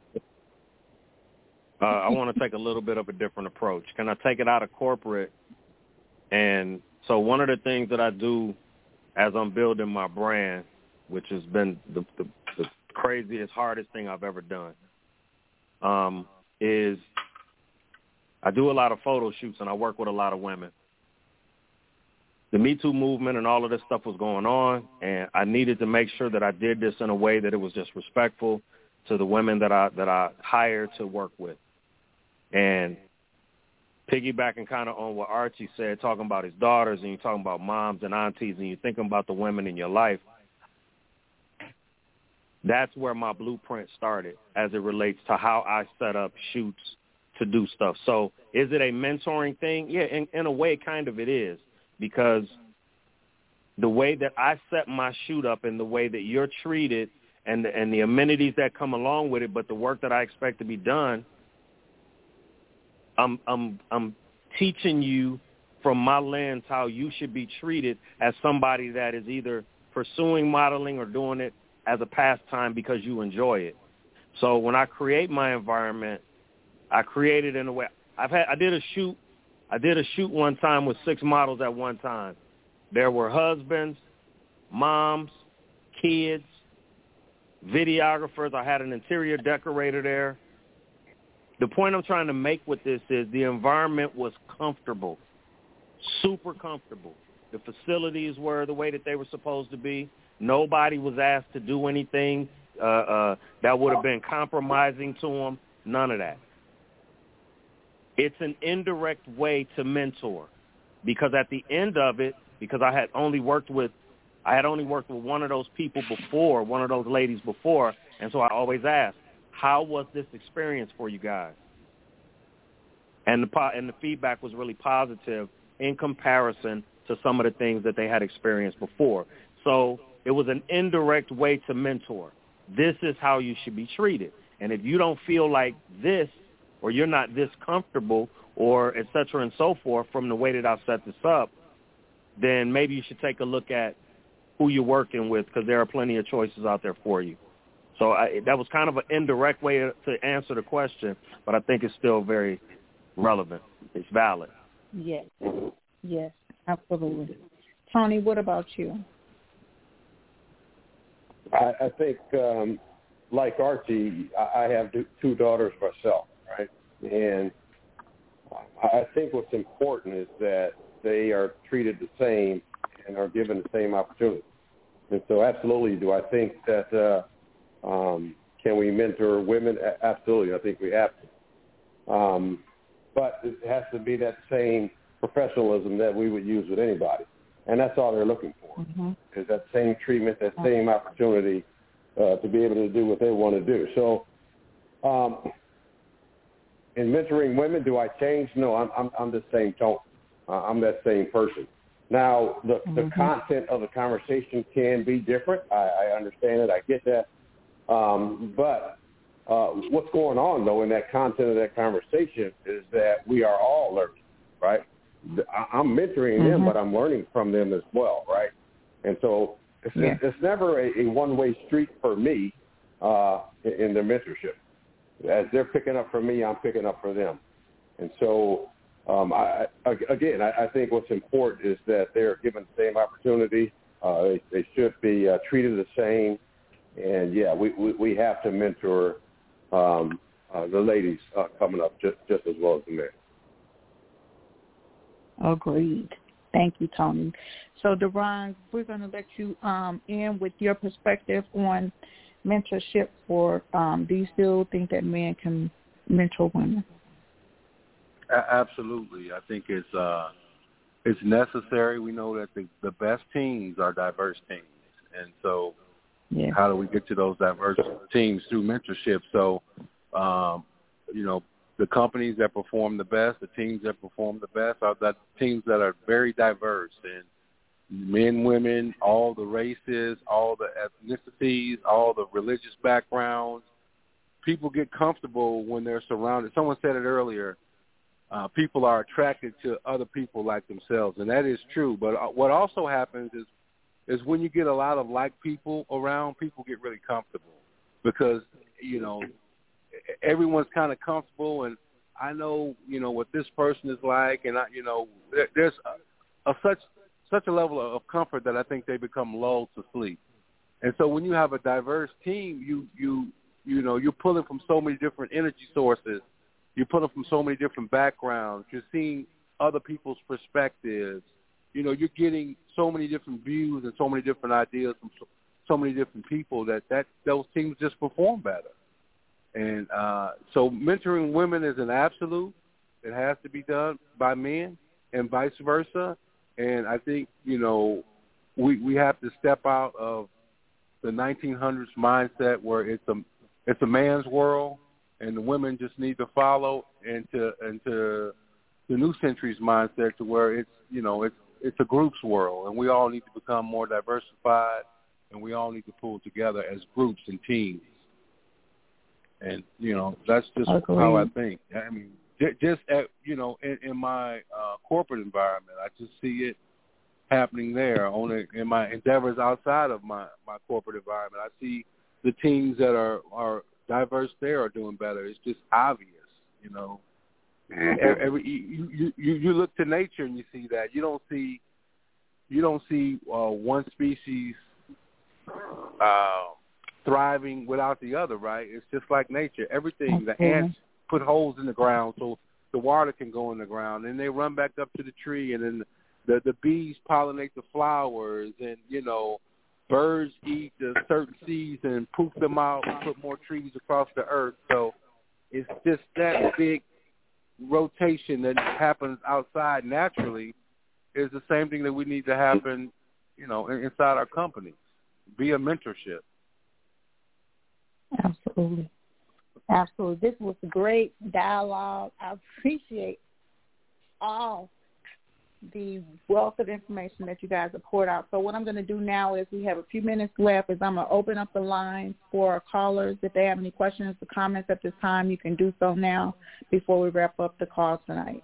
Uh, I want to take a little bit of a different approach. Can I take it out of corporate? And so one of the things that I do as I'm building my brand, which has been the, the, the craziest, hardest thing I've ever done, um, is I do a lot of photo shoots and I work with a lot of women. The Me Too movement and all of this stuff was going on, and I needed to make sure that I did this in a way that it was just respectful to the women that I that I hired to work with. And piggybacking kind of on what Archie said, talking about his daughters, and you're talking about moms and aunties, and you're thinking about the women in your life, that's where my blueprint started as it relates to how I set up shoots to do stuff. So is it a mentoring thing? Yeah, in, in a way, kind of it is, because the way that I set my shoot up and the way that you're treated and the, and the amenities that come along with it, but the work that I expect to be done, I'm I'm I'm teaching you from my lens how you should be treated as somebody that is either pursuing modeling or doing it as a pastime because you enjoy it. So when I create my environment, I create it in a way. I've had I did a shoot I did a shoot one time with six models at one time. There were husbands, moms, kids, videographers. I had an interior decorator there. The point I'm trying to make with this is the environment was comfortable, super comfortable. The facilities were the way that they were supposed to be. Nobody was asked to do anything uh, uh, that would have been compromising to them, none of that. It's an indirect way to mentor, because at the end of it, because I had only worked with, I had only worked with one of those people before, one of those ladies before, and so I always asked, how was this experience for you guys? And the and the feedback was really positive in comparison to some of the things that they had experienced before. So it was an indirect way to mentor. This is how you should be treated. And if you don't feel like this, or you're not this comfortable, or et cetera and so forth from the way that I set this up, then maybe you should take a look at who you're working with, because there are plenty of choices out there for you. So I, that was kind of an indirect way to answer the question, but I think it's still very relevant. It's valid. Yes. Yes, absolutely. Tony, what about you? I, I think, um, like Archie, I, I have two daughters myself, right? And I think what's important is that they are treated the same and are given the same opportunity. And so absolutely do I think that uh, um, can we mentor women? Absolutely. I think we have to. Um, but it has to be that same professionalism that we would use with anybody. And that's all they're looking for, mm-hmm. is that same treatment, that same opportunity uh, to be able to do what they want to do. So um, in mentoring women, do I change? No, I'm, I'm, I'm the same tone. Uh, I'm that same person. Now, the, mm-hmm. the content of the conversation can be different. I, I understand it. I get that. Um, but uh, what's going on, though, in that content of that conversation is that we are all learning, right? I'm mentoring mm-hmm. them, but I'm learning from them as well, right? And so it's, yeah. it's never a, a one-way street for me. uh, in their mentorship. As they're picking up for me, I'm picking up for them. And so, um, I, again, I, I think what's important is that they're given the same opportunity. Uh, they, they should be uh, treated the same. And, yeah, we, we, we have to mentor um, uh, the ladies uh, coming up just, just as well as the men. Agreed. Thank you, Tony. So, Deron, we're going to let you um, end with your perspective on mentorship for, um, do you still think that men can mentor women? Absolutely. I think it's uh, it's necessary. We know that the, the best teams are diverse teams. And so yeah. how do we get to those diverse teams through mentorship? So, um, you know, the companies that perform the best, the teams that perform the best are the teams that are very diverse, and men, women, all the races, all the ethnicities, all the religious backgrounds. People get comfortable when they're surrounded. Someone said it earlier, uh, people are attracted to other people like themselves, and that is true. But what also happens is is when you get a lot of like people around, people get really comfortable because, you know, everyone's kind of comfortable, and I know, you know, what this person is like, and, I, you know, there, there's a, a such such a level of comfort that I think they become lulled to sleep. And so when you have a diverse team, you, you, you know, you're pulling from so many different energy sources. You're pulling from so many different backgrounds. You're seeing other people's perspectives. You know, you're getting so many different views and so many different ideas from so, so many different people that, that those teams just perform better. And uh, so mentoring women is an absolute. It has to be done by men and vice versa. And I think, you know, we we have to step out of the nineteen hundreds mindset where it's a it's a man's world and the women just need to follow into into the new century's mindset to where it's, you know, it's it's a group's world, and we all need to become more diversified, and we all need to pull together as groups and teams. And, you know, that's just Agreed. How I think. I mean, just, at, you know, in, in my uh, corporate environment, I just see it happening there. On a, in my endeavors outside of my, my corporate environment, I see the teams that are, are diverse there are doing better. It's just obvious, you know. Every, you, you, you, you look to nature and you see that. You don't see you don't see uh, one species uh, thriving without the other, right? It's just like nature. Everything, the ants put holes in the ground so the water can go in the ground, and they run back up to the tree, and then the, the bees pollinate the flowers, and, you know, birds eat the certain seeds and poof them out and put more trees across the earth. So it's just that big rotation that happens outside naturally is the same thing that we need to happen, you know, inside our companies via mentorship. Absolutely. Absolutely. This was a great dialogue. I appreciate all the wealth of information that you guys have poured out. So what I'm going to do now is we have a few minutes left is I'm going to open up the line for our callers. If they have any questions or comments at this time, you can do so now before we wrap up the call tonight.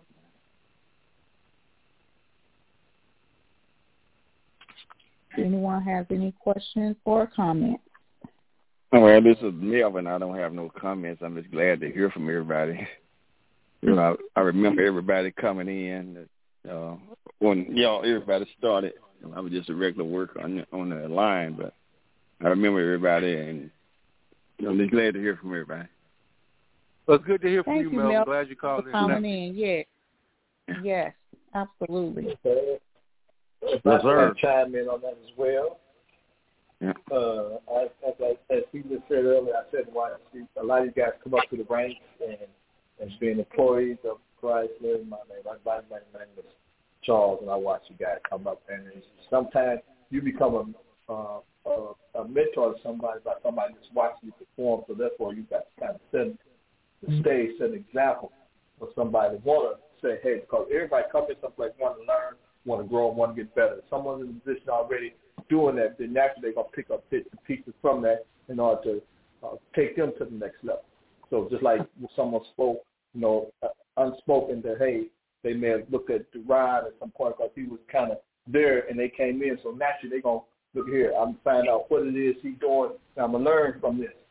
If anyone has any questions or comments? Well, this is Melvin. I don't have no comments. I'm just glad to hear from everybody. You know, I, I remember everybody coming in uh, when you know everybody started. I was just a regular worker on on the line, but I remember everybody, and you know, I'm just glad to hear from everybody. Well, it's good to hear from Thank you, you, Melvin. Mel, Glad you called for coming in. Yeah, yes, absolutely. If yes, I sir. can chime in on that as well. Yeah. Uh, as, as, I, as he just said earlier, I said, why a lot of you guys come up to the ranks and, and being employees of Chrysler. My name, my, my, my name is Charles, and I watch you guys come up. And sometimes you become a, uh, a, a mentor to somebody by somebody just watching you perform. So therefore, you got to kind of set the stage, set an example for somebody to want to say, hey, because everybody comes in someplace want to learn, want to grow, want to get better. If someone's in a position already doing that, then naturally they're going to pick up bits and pieces from that in order to uh, take them to the next level. So just like when someone spoke, you know, uh, unspoken that, hey, they may have looked at Deron at some point because he was kind of there and they came in. So naturally they're going to look here, I'm going to find out what it is he's doing, and I'm going to learn from this.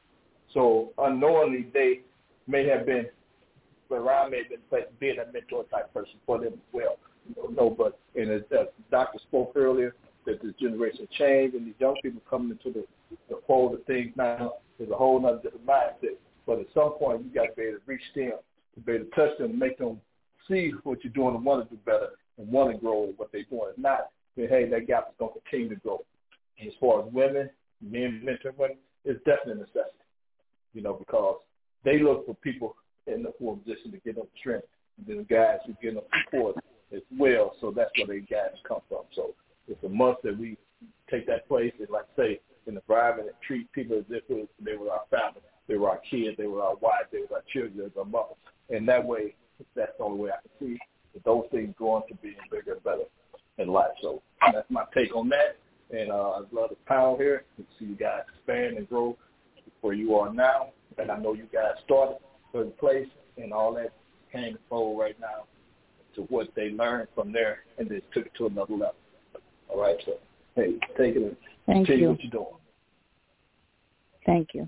So unknowingly, they may have been, Ron may have been being a mentor type person for them as well. No, but and as the doctor spoke earlier, that this generation changed and these young people coming into the, the fold of things now is a whole other different mindset. But at some point, you got to be able to reach them, to be able to touch them, make them see what you're doing and want to do better and want to grow in what they're doing. If not, then, hey, that gap is going to continue to grow. And as far as women, men mentoring women, it's definitely a necessity, you know, because they look for people in the full position to get them strength. And then the guys who get them support as well, so that's where they guys come from. So it's a must that we take that place and, like say, in the environment and treat people as if they were our family, they were our kids, they were our wives, they were our children, they were our mothers. And that way, that's the only way I can see that those things go on to being bigger and better in life. So that's my take on that. And uh, I love the panel here to see you guys expand and grow where you are now. And I know you guys started in place and all that came forward right now to what they learned from there and then took it to another level. All right, so hey, take it and Thank continue you. what you're doing. Thank you.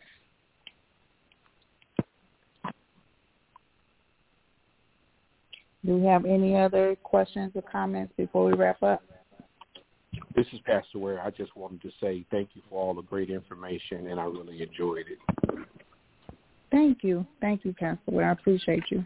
Do we have any other questions or comments before we wrap up? This is Pastor Ware. I just wanted to say thank you for all the great information, and I really enjoyed it. Thank you. Thank you, Pastor Ware. I appreciate you.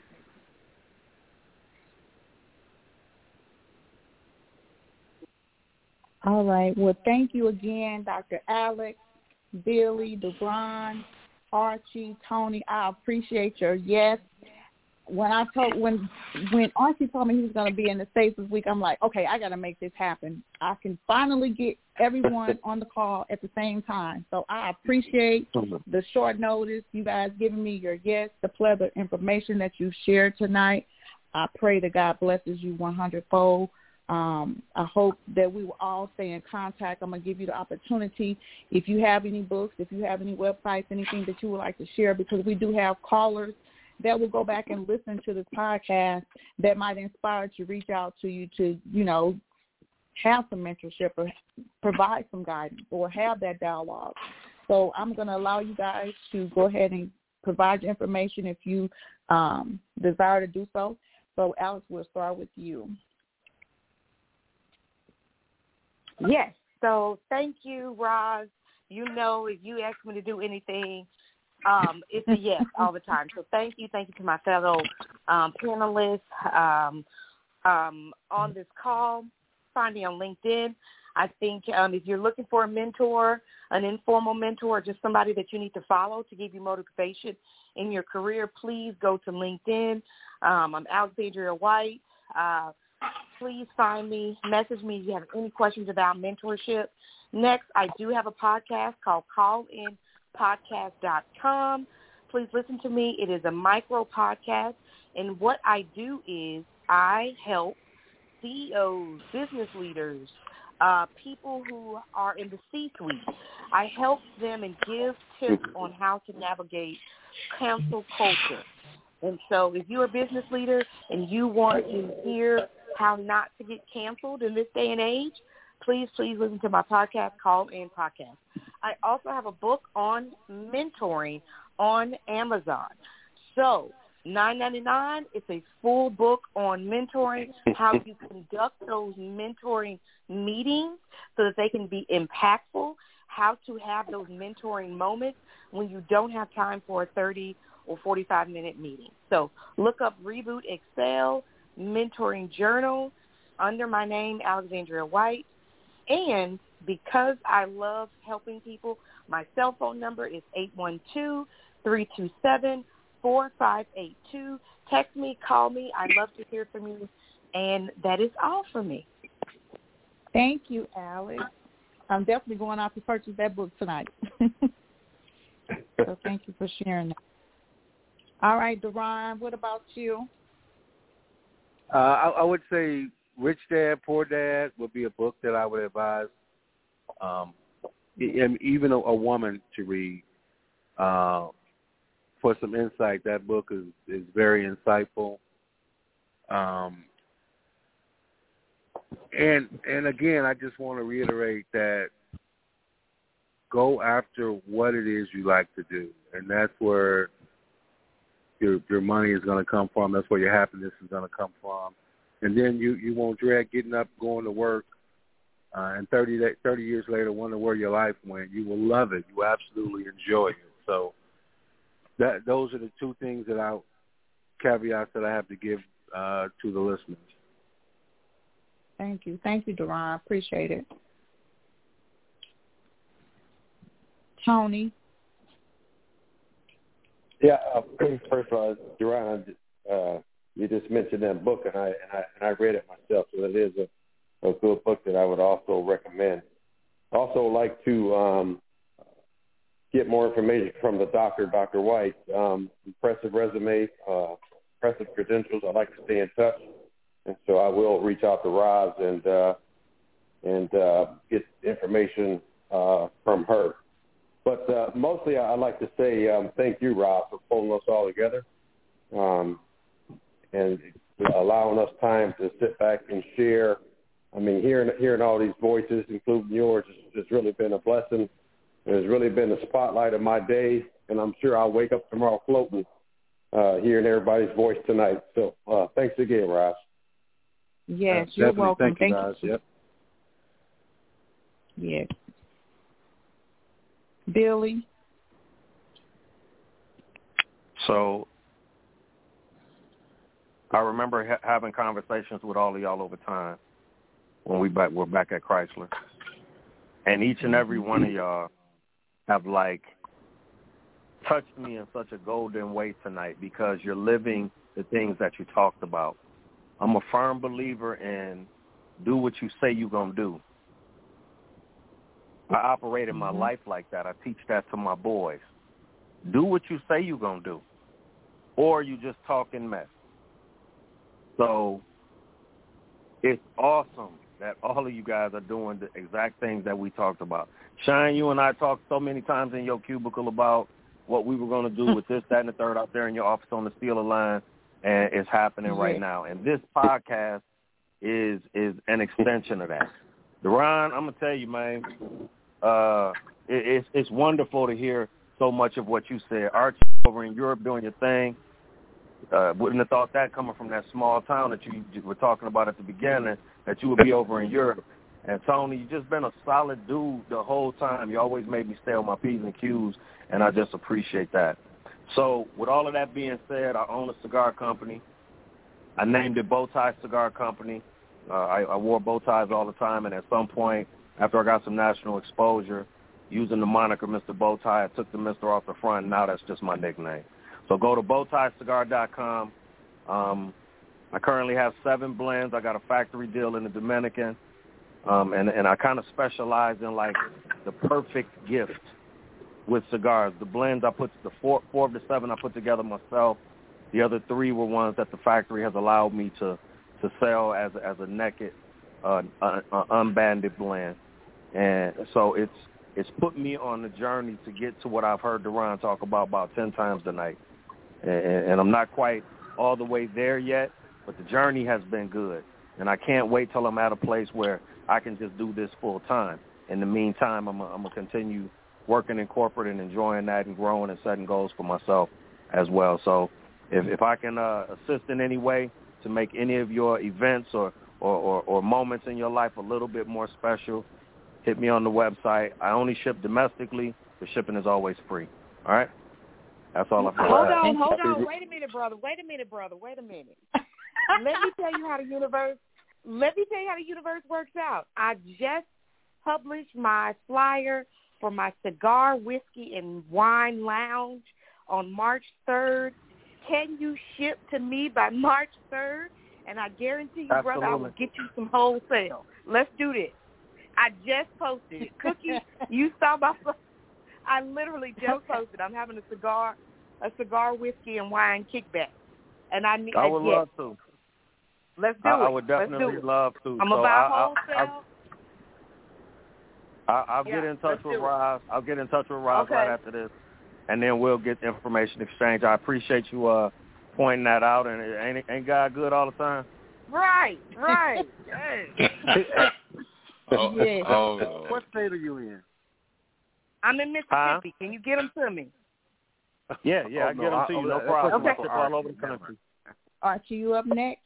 All right. Well, thank you again, Doctor Alex, Billy, DeBron, Archie, Tony. I appreciate your yes. When I told when when Archie told me he was going to be in the States this week, I'm like, okay, I got to make this happen. I can finally get everyone on the call at the same time. So I appreciate the short notice you guys giving me your yes, the plethora of information that you shared tonight. I pray that God blesses you one hundred-fold. Um, I hope that we will all stay in contact. I'm going to give you the opportunity. If you have any books, if you have any websites, anything that you would like to share, because we do have callers that will go back and listen to this podcast that might inspire to reach out to you to, you know, have some mentorship or provide some guidance or have that dialogue. So I'm going to allow you guys to go ahead and provide your information if you um, desire to do so. So, Alex, we'll start with you. Yes. So thank you, Roz. You know, if you ask me to do anything, um, it's a yes all the time. So thank you. Thank you to my fellow um, panelists um, um, on this call. Find me on LinkedIn. I think um, if you're looking for a mentor, an informal mentor, just somebody that you need to follow to give you motivation in your career, please go to LinkedIn. Um, I'm Alexandria White. Uh, Please find me, message me if you have any questions about mentorship. Next, I do have a podcast called call in podcast dot com. Please listen to me. It is a micro podcast, and what I do is I help C E Os, business leaders, uh, people who are in the C-suite. I help them and give tips on how to navigate cancel culture. And so if you're a business leader and you want to hear how not to get canceled in this day and age, please, please listen to my podcast, Call In Podcast. I also have a book on mentoring on Amazon. So nine ninety-nine, it's a full book on mentoring, how you conduct those mentoring meetings so that they can be impactful, how to have those mentoring moments when you don't have time for a thirty or forty-five minute meeting. So look up Reboot Excel, Mentoring Journal under my name, Alexandria White. And because I love helping people, my cell phone number is eight one two, three two seven, four five eight two. Text me, call me. I'd love to hear from you. And that is all for me. Thank you, Alex. I'm definitely going out to purchase that book tonight. So thank you for sharing that. All right, Deron, what about you? Uh, I, I would say Rich Dad, Poor Dad would be a book that I would advise um, and even a, a woman to read uh, for some insight. That book is, is very insightful. Um, and and again, I just want to reiterate that go after what it is you like to do, and that's where your your money is going to come from. That's where your happiness is going to come from. And then you, you won't dread getting up, going to work, uh, and thirty, thirty years later wonder where your life went. You will love it. You will absolutely enjoy it. So that those are the two things that I caveats that I have to give uh, to the listeners. Thank you. Thank you, Deron. I appreciate it. Tony? Yeah, uh, first of all, Deron, uh, you just mentioned that book, and I, and I and I read it myself, so it is a, a good book that I would also recommend. I also like to um, get more information from the doctor, Doctor White. Um, impressive resume, uh, impressive credentials. I like to stay in touch, and so I will reach out to Roz and uh, and uh, get information uh, from her. But uh, mostly, I like to say um, thank you, Roz, for pulling us all together um, and allowing us time to sit back and share. I mean, hearing hearing all these voices, including yours, has really been a blessing. It has really been the spotlight of my day, and I'm sure I'll wake up tomorrow floating, uh, hearing everybody's voice tonight. So uh, thanks again, Roz. Yes, uh, you're welcome. Thank you, Thank guys. you. Yep. Yes. Billy? So I remember ha- having conversations with all of y'all over time when we back, were back at Chrysler. And each and every one of y'all have, like, touched me in such a golden way tonight because you're living the things that you talked about. I'm a firm believer in do what you say you're going to do. I operate in my mm-hmm. life like that. I teach that to my boys. Do what you say you're going to do, or you just talk and mess. So it's awesome that all of you guys are doing the exact things that we talked about. Shine, you and I talked so many times in your cubicle about what we were going to do with this, that, and the third out there in your office on the Steeler line, and it's happening yeah. right now. And this podcast is is an extension of that. Deron, I'm going to tell you, man, uh, it, it's, it's wonderful to hear so much of what you said. Archie over in Europe doing your thing. Uh, wouldn't have thought that coming from that small town that you, you were talking about at the beginning, that you would be over in Europe. And, Tony, you've just been a solid dude the whole time. You always made me stay on my P's and Q's, and I just appreciate that. So with all of that being said, I own a cigar company. I named it Bowtie Cigar Company. Uh, I, I wore bow ties all the time, and at some point, after I got some national exposure, using the moniker Mister Bowtie, I took the Mister off the front, and now that's just my nickname. So go to bowtie cigar dot com. Um, I currently have seven blends. I got a factory deal in the Dominican, um, and, and I kind of specialize in, like, the perfect gift with cigars. The blends I put, the four, four of the seven I put together myself. The other three were ones that the factory has allowed me to to sell as as a naked, uh, uh, uh, unbanded blend, and so it's it's put me on the journey to get to what I've heard Deron talk about about ten times tonight, and, and I'm not quite all the way there yet, but the journey has been good, and I can't wait till I'm at a place where I can just do this full time. In the meantime, I'm I'm gonna continue working in corporate and enjoying that and growing and setting goals for myself as well. So if if I can uh, assist in any way to make any of your events or, or, or, or moments in your life a little bit more special, hit me on the website. I only ship domestically. The shipping is always free. All right? That's all I've got. Hold on, hold on. Wait a minute, brother. Wait a minute, brother. Wait a minute. Let me tell you how the universe, let me tell you how the universe works out. I just published my flyer for my Cigar, Whiskey, and Wine Lounge on March third. Can you ship to me by March third? And I guarantee you, Absolutely. brother, I will get you some wholesale. Let's do this. I just posted it. Cookie, you saw my – I literally just okay. posted. I'm having a cigar, a cigar, whiskey, and wine kickback. And I need – I would yes. love to. Let's do I, it. I would definitely Let's do love it. to. I'm so about I, wholesale. I, I, I'll yeah, get in touch with it. Roz. I'll get in touch with Roz okay. right after this. And then we'll get information exchange. I appreciate you uh, pointing that out. And ain't, ain't God good all the time? Right, right. oh, yes. oh, what state are you in? I'm in Mississippi. Huh? Can you get them to me? Yeah, yeah, Oh, I no, get them I- to you. oh, No that's problem. okay. I all over the country. Archie, you up next?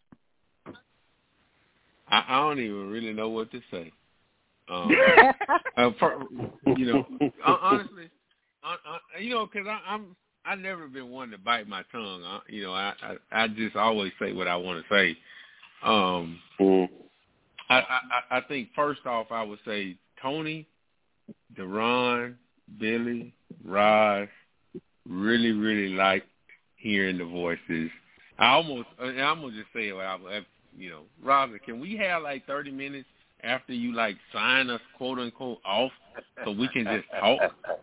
I, I don't even really know what to say. Um, uh, for, you know, uh, honestly, uh, uh, you know, because I'm I've never been one to bite my tongue. Uh, you know, I, I I just always say what I want to say. Um, Mm. I, I I think first off, I would say Tony, Deron, Billy, Roz, really really like hearing the voices. I almost, and I'm gonna just say it. I, you know, Robin, can we have like thirty minutes after you like sign us quote unquote off so we can just talk?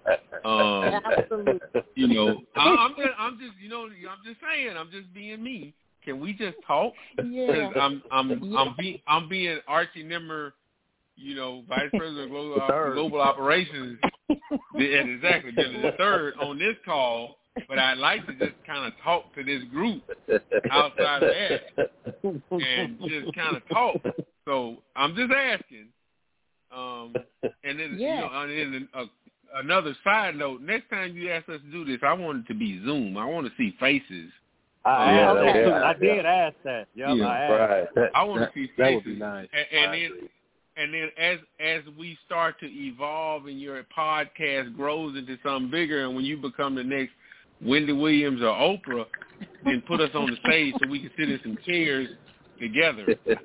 Um, Absolutely. You know, I, I'm just, I'm just, you know, I'm just saying, I'm just being me. Can we just talk? Yeah. I'm, I'm, Yeah. I'm, be, I'm being Archie Nimmer, you know, Vice President of Global, uh, Global Operations, and exactly, Billy the third on this call. But I'd like to just kind of talk to this group outside of that and just kind of talk. So I'm just asking. Um, and then, Yeah. you know, and then uh, another side note, next time you ask us to do this, I want it to be Zoom. I want to see faces. I, Yeah, asked that that would- too. yeah, I did yeah. ask that. Yep, Yeah. I asked. Right. That, I want that, to see that faces. would be nice. And, and then, and then as as we start to evolve and your podcast grows into something bigger, and when you become the next Wendy Williams or Oprah, then put us on the stage so we can sit in some chairs together.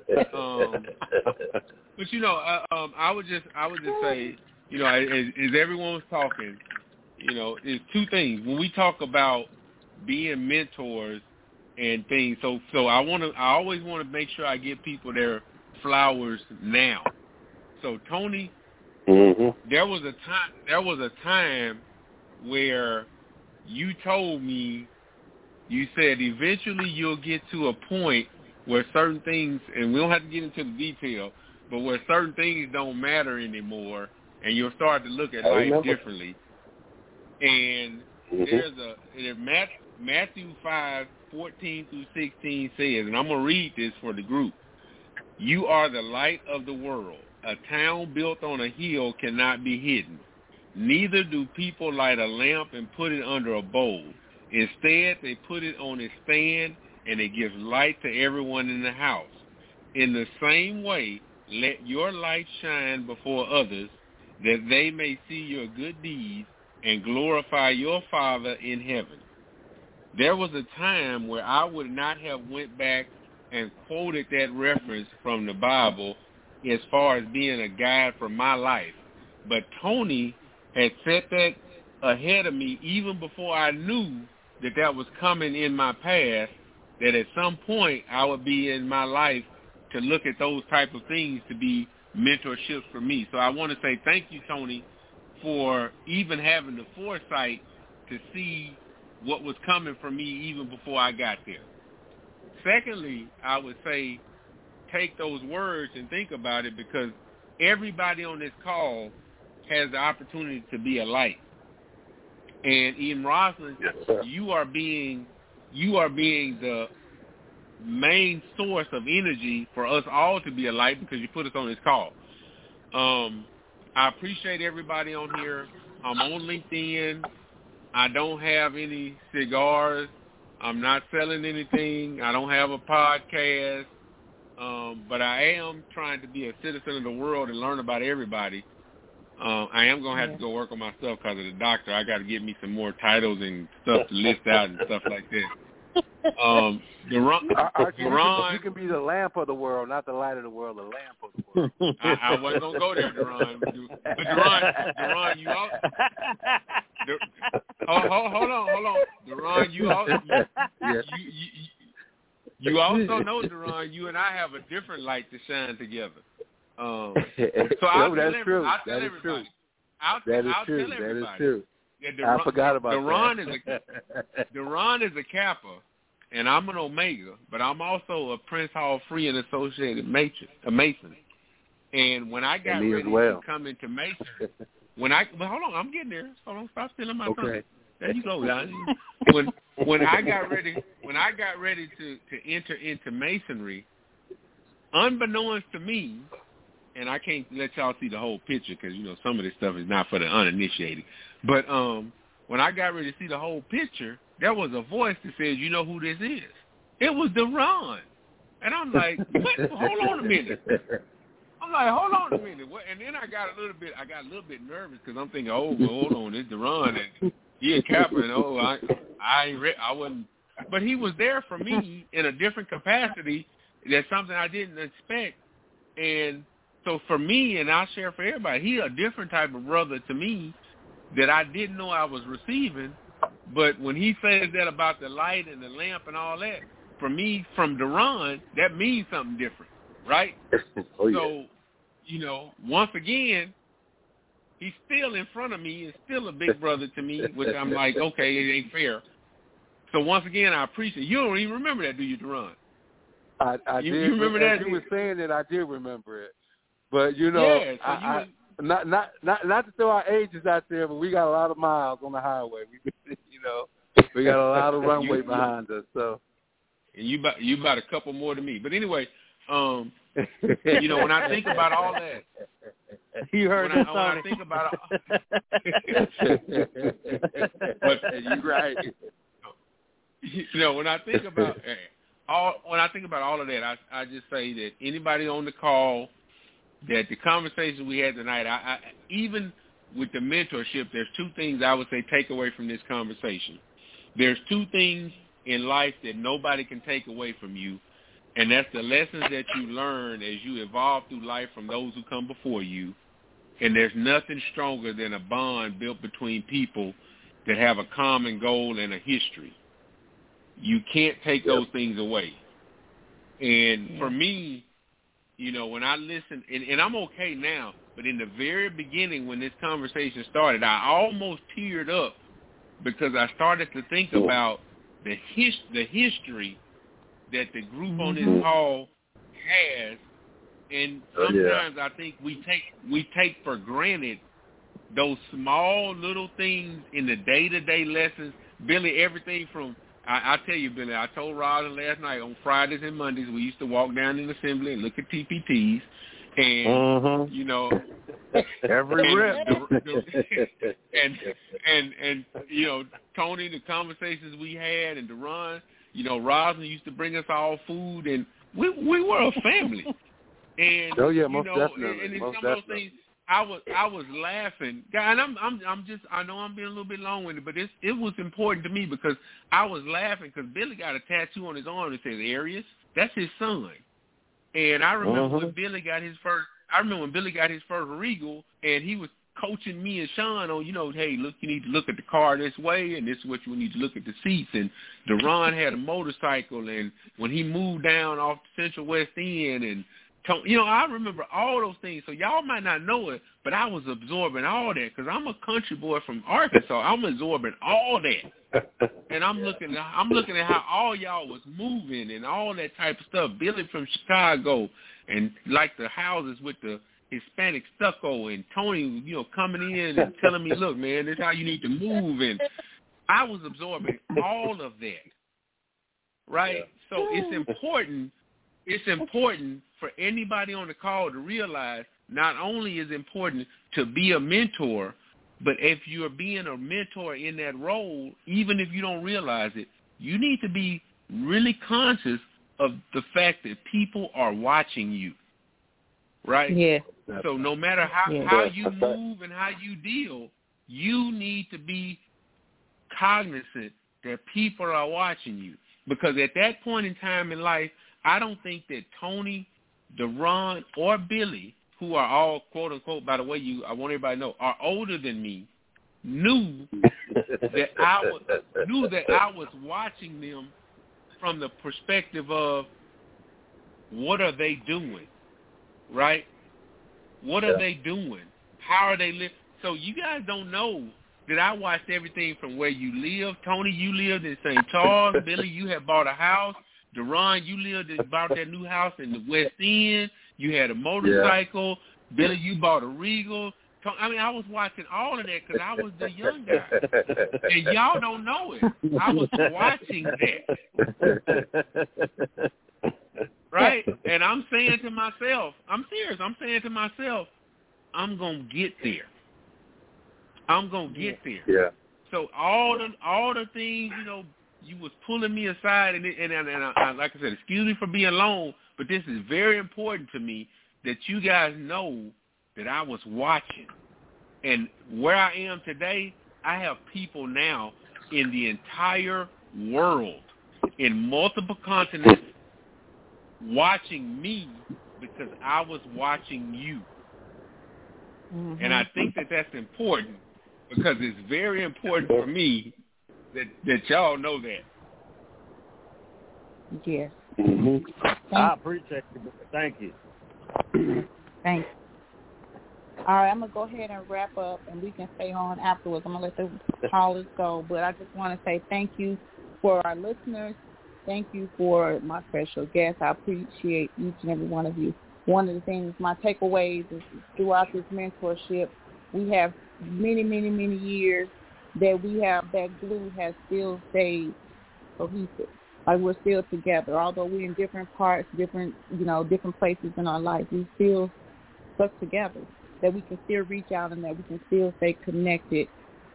Um, but you know, uh, um, I would just I would just say, you know, as, as everyone was talking, you know, there's two things when we talk about being mentors and things. So so I want to I always want to make sure I give people their flowers now. So Tony, mm-hmm. there was a time there was a time where you told me, you said eventually you'll get to a point where certain things, and we don't have to get into the detail, but where certain things don't matter anymore, and you'll start to look at I life remember. differently. And Mm-hmm. there's a and Matthew five fourteen through sixteen says, and I'm gonna read this for the group. You are the light of the world. A town built on a hill cannot be hidden. Neither do people light a lamp and put it under a bowl. Instead, they put it on a stand, and it gives light to everyone in the house. In the same way, let your light shine before others, that they may see your good deeds and glorify your Father in heaven. There was a time where I would not have went back and quoted that reference from the Bible as far as being a guide for my life. But Tony had set that ahead of me even before I knew that that was coming in my past, that at some point I would be in my life to look at those type of things to be mentorships for me. So I want to say thank you, Tony, for even having the foresight to see what was coming for me even before I got there. Secondly, I would say take those words and think about it, because everybody on this call has the opportunity to be a light. And in Roslyn, Yes, sir. you are being you are being the main source of energy for us all to be a light, because you put us on this call. Um, I appreciate everybody on here. I'm on LinkedIn. I don't have any cigars. I'm not selling anything. I don't have a podcast. Um, but I am trying to be a citizen of the world and learn about everybody. Uh, I am going to have Yeah. to go work on myself because of the doctor. I got to get me some more titles and stuff to list out and stuff like that. Um, Deron, Archie, you, Deron, can, you can be the lamp of the world, not the light of the world, the lamp of the world. I, I wasn't going to go there, Deron. But, but Deron, Deron, you all, De, oh, hold, hold on, hold on. Deron, you, all, you, Yes. you, you, you, you also know, Deron, you and I have a different light to shine together. Um, so I'll no, tell that's every, true. I'll tell that is everybody. true. I'll, That is I'll true. tell That everybody. is true. Yeah, Deron, I forgot about Deron that. Is a, Deron is a Kappa, and I'm an Omega, but I'm also a Prince Hall Free and Associated Mason. A Mason. And when I got me as ready well. to come into Mason, when I but hold on, I'm getting there. Hold on, stop stealing my tongue. Okay. There you go, guys. When when I got ready when I got ready to, to enter into Masonry, unbeknownst to me, and I can't let y'all see the whole picture because, you know, some of this stuff is not for the uninitiated. But um, when I got ready to see the whole picture, there was a voice that says, you know who this is? It was Deron. And I'm like, what? Hold on a minute. I'm like, hold on a minute. What? And then I got a little bit, I got a little bit nervous because I'm thinking, oh, well, hold on, it's Deron, and he a Kappa, and oh, I, I ain't, re- I wasn't. But he was there for me in a different capacity. That's something I didn't expect. And so for me, and I'll share for everybody, he a different type of brother to me that I didn't know I was receiving. But when he says that about the light and the lamp and all that, for me, from Deron, that means something different, right? oh, yeah. So, you know, once again, he's still in front of me and still a big brother to me, which I'm like, okay, it ain't fair. So once again, I appreciate it. You don't even remember that, do you, Deron? I, I you, did. You remember as that? You were saying that, I did remember it. But, you know, yeah, so I, you I, not, not, not, not to throw our ages out there, but we got a lot of miles on the highway. We, you know, we got a lot of runway you, behind us, so. And you about, you about a couple more than me. But anyway, um, you know, when I think about all that. You heard when it, I, when I think about but you're right. You know, when I think about all, when I think about all of that, I, I just say that anybody on the call, that the conversation we had tonight, I, I, even with the mentorship, there's two things I would say take away from this conversation. There's two things in life that nobody can take away from you, and that's the lessons that you learn as you evolve through life from those who come before you. And there's nothing stronger than a bond built between people that have a common goal and a history. You can't take those things away. And for me, you know, when I listen, and, and I'm okay now, but in the very beginning when this conversation started, I almost teared up because I started to think about the his, the history that the group on this call has, and sometimes oh, yeah. I think we take we take for granted those small little things in the day-to-day lessons. Billy, everything from, I, I tell you, Billy, I told Robin last night, on Fridays and Mondays, we used to walk down in the assembly and look at T P Ts, and, mm-hmm. you know, every and, rep. The, the, and, and, and, you know, Tony, the conversations we had, and Deron, you know, Roslyn used to bring us all food, and we we were a family. And oh yeah, most you know, definitely. And, and most some of those definitely. things, I was I was laughing, God. And I'm I'm I'm just I know I'm being a little bit long-winded, but it's it was important to me because I was laughing because Billy got a tattoo on his arm that says Arius. That's his son. And I remember uh-huh. when Billy got his first. I remember when Billy got his first Regal, and he was coaching me and Sean on, you know, hey, look, you need to look at the car this way, and this is what you need to look at the seats. And Deron had a motorcycle, and when he moved down off the Central West End, and, you know, I remember all those things. So y'all might not know it, but I was absorbing all that because I'm a country boy from Arkansas. I'm absorbing all that. And I'm looking at, I'm looking at how all y'all was moving and all that type of stuff. Billy from Chicago, and like the houses with the Hispanic stucco, and Tony, you know, coming in and telling me, look, man, this is how you need to move. And I was absorbing all of that, right? Yeah. So it's important, it's important for anybody on the call to realize not only is it important to be a mentor, but if you're being a mentor in that role, even if you don't realize it, you need to be really conscious of the fact that people are watching you. Right? Yeah. So no matter how, yeah. how you move and how you deal, you need to be cognizant that people are watching you. Because at that point in time in life, I don't think that Tony, Deron, or Billy, who are all, quote unquote, by the way, you, I want everybody to know, are older than me, knew that I was knew that I was watching them from the perspective of what are they doing? Right? What are yeah. they doing? How are they living? So you guys don't know that I watched everything from where you live. Tony, you lived in Saint Charles. Billy, you had bought a house. Deron, you lived in, bought that new house in the West End. You had a motorcycle. Yeah. Billy, you bought a Regal. I mean, I was watching all of that because I was the young guy. And y'all don't know it. I was watching that. Right? and I'm saying to myself, I'm serious. I'm saying to myself, I'm gonna get there. I'm gonna get there. Yeah. So all the all the things, you know, you was pulling me aside, and and, and, and I, I, like I said, excuse me for being long, but this is very important to me that you guys know that I was watching. And where I am today, I have people now in the entire world, in multiple continents, watching me because I was watching you. Mm-hmm. And I think that that's important because it's very important for me that, that y'all know that. Yes. Mm-hmm. I appreciate it. Thank you. Thanks. All right, I'm going to go ahead and wrap up, and we can stay on afterwards. I'm going to let the callers go, but I just want to say thank you for our listeners. Thank you for my special guests. I appreciate each and every one of you. One of the things, my takeaways is throughout this mentorship, we have many, many, many years that we have that glue has still stayed cohesive. Like we're still together. Although we're in different parts, different, you know, different places in our life, we still stuck together. That we can still reach out and that we can still stay connected.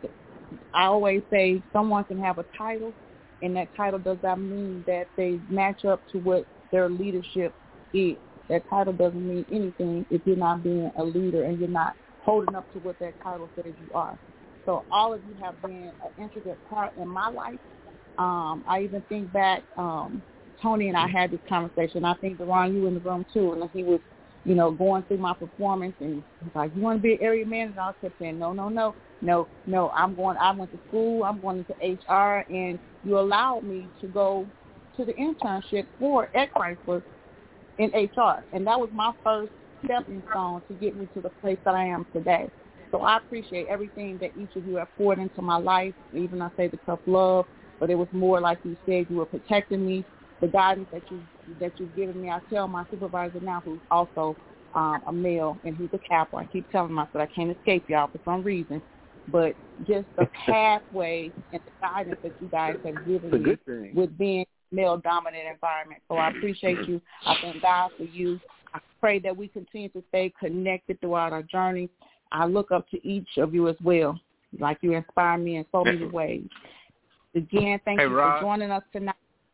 I always say someone can have a title, and that title does not mean that they match up to what their leadership is. That title doesn't mean anything if you're not being a leader and you're not holding up to what that title says you are. So all of you have been an intricate part in my life. Um, I even think back, um, Tony and I had this conversation. I think, Deron, you were in the room too, and he was, you know, going through my performance, and he's like, you want to be an area manager? I kept saying, no, no, no, no, no, I'm going, I went to school, I'm going into H R, and you allowed me to go to the internship for at Chrysler in H R, and that was my first stepping stone to get me to the place that I am today. So I appreciate everything that each of you have poured into my life, even I say the tough love, but it was more like you said, you were protecting me, the guidance that you that you've given me. I tell my supervisor now, who's also um, a male, and he's a Kappa. I keep telling him, I said, I can't escape y'all for some reason. But just the pathway and the guidance that you guys have given me with being male-dominant environment. So I appreciate you. I thank God for you. I pray that we continue to stay connected throughout our journey. I look up to each of you as well, like you inspire me in so many ways. Again, thank hey, you Rob. for joining us tonight.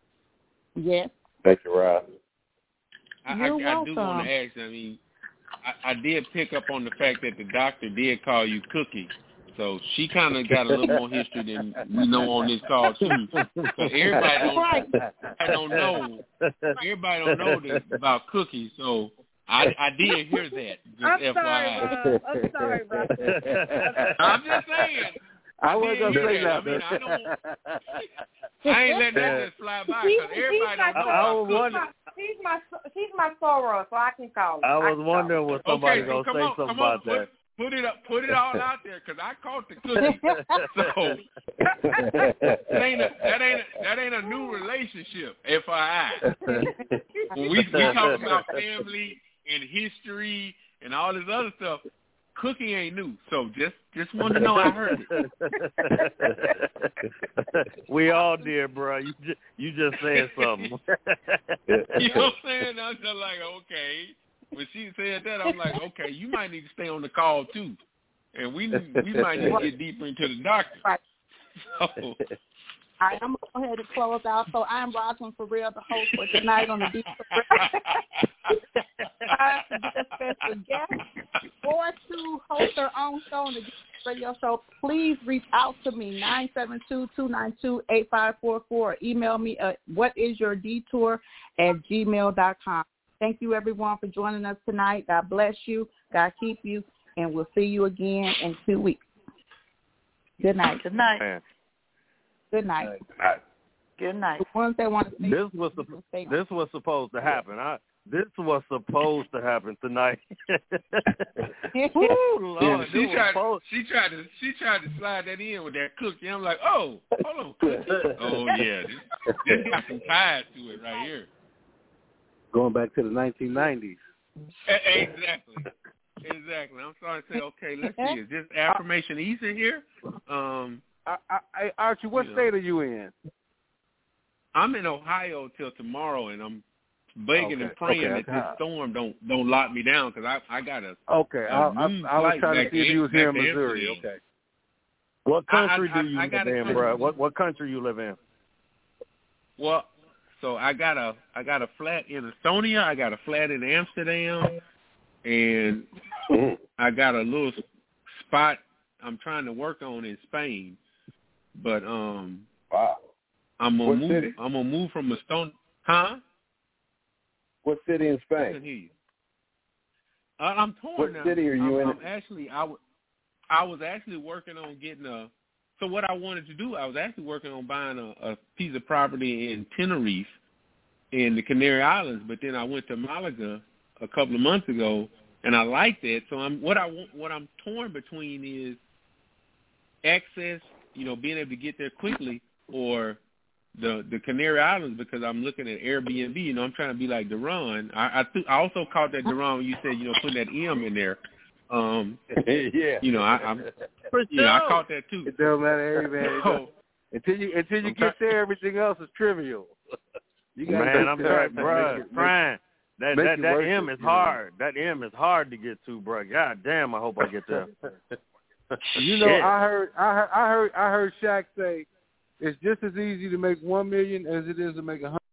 Yes. Thank you, Rob. I, You're I, I welcome. do want to ask, I mean, I, I did pick up on the fact that the doctor did call you Cookie. So she kind of got a little more history than we know on this call, too. So everybody don't, right. I don't know. Everybody don't know this about Cookie. So I, I did hear that. Just I'm F Y I. sorry, Rob. I'm sorry, Rob. I'm just saying. I wasn't going to say that. I mean, I don't. I ain't letting that just fly by because everybody don't know I, I about was Cookie. He's my he's my soror, so I can call him. I was can wondering was somebody okay, so gonna say on, something on, about put, that. Put it up, put it all out there, because I caught the Cookie. So that ain't a, that ain't a, that ain't a new relationship. F Y I. When we we talk about family and history and all this other stuff, Cookie ain't new. So just just want to know I heard it. We all did, bro. You just you just said something. You know what I'm saying? I was just like, okay. When she said that, I'm like, okay, you might need to stay on the call too, and we we might need to get deeper into the doctor. Right. So. All right, I'm going to go ahead and close out. So I'm Rosalind for real, the host for tonight on the Deep I get a special guest or to host their own show on the Deep Radio Show. Please reach out to me, nine seven two, two nine two, eight five four four. Email me at whatisyourdetour at gmail dot com. Thank you, everyone, for joining us tonight. God bless you. God keep you. And we'll see you again in two weeks. Good night. Good night. Good night. Good night. The ones that want to say this was the, this was supposed to happen. I, this was supposed to happen tonight. Woo, Lord, she, tried, supposed... she tried to she tried to slide that in with that Cookie. I'm like, oh, hold on, Cookie. Oh yeah, this, this got some ties to it right here. Going back to the nineteen nineties. Exactly. Exactly. I'm starting to say, okay, let's see. Is this affirmation easy here? Um, I, I, Archie, what state know. are you in? I'm in Ohio till tomorrow, and I'm begging okay. and praying okay. that this storm don't don't lock me down because I I got a okay. A I, I, I was trying to see if you was here in Missouri. Missouri. Okay. What country I, I, do you I, I live in, bro? What what country you live in? Well, so I got a I got a flat in Estonia. I got a flat in Amsterdam, and I got a little spot I'm trying to work on in Spain. But um, wow. I'm gonna what move. City? I'm gonna move from Estonia. Huh? What city in Spain? I can hear you. Uh, I'm torn what now. What city are you I'm, in? I'm actually I, w- I was actually working on getting a. So what I wanted to do, I was actually working on buying a, a piece of property in Tenerife, in the Canary Islands. But then I went to Malaga a couple of months ago, and I liked it. So I'm what I want. What I'm torn between is access, you know, being able to get there quickly, or the the Canary Islands, because I'm looking at Airbnb. You know, I'm trying to be like Deron. I I, th- I also caught that Deron when you said, you know, putting that M in there. Um, yeah. You know, I, I'm. For You know, I sure. caught that too. It don't matter, hey man. It So, don't- until you until you I'm get try- there, everything else is trivial. You gotta Man, go I'm there, trying, man. bro. Make it- Brian, that make that it that worth M it, is you know. hard. That M is hard to get to, bro. God damn, I hope I get there. You know, Shit. I heard, I heard, I heard, I heard Shaq say, it's just as easy to make one million as it is to make a hundred.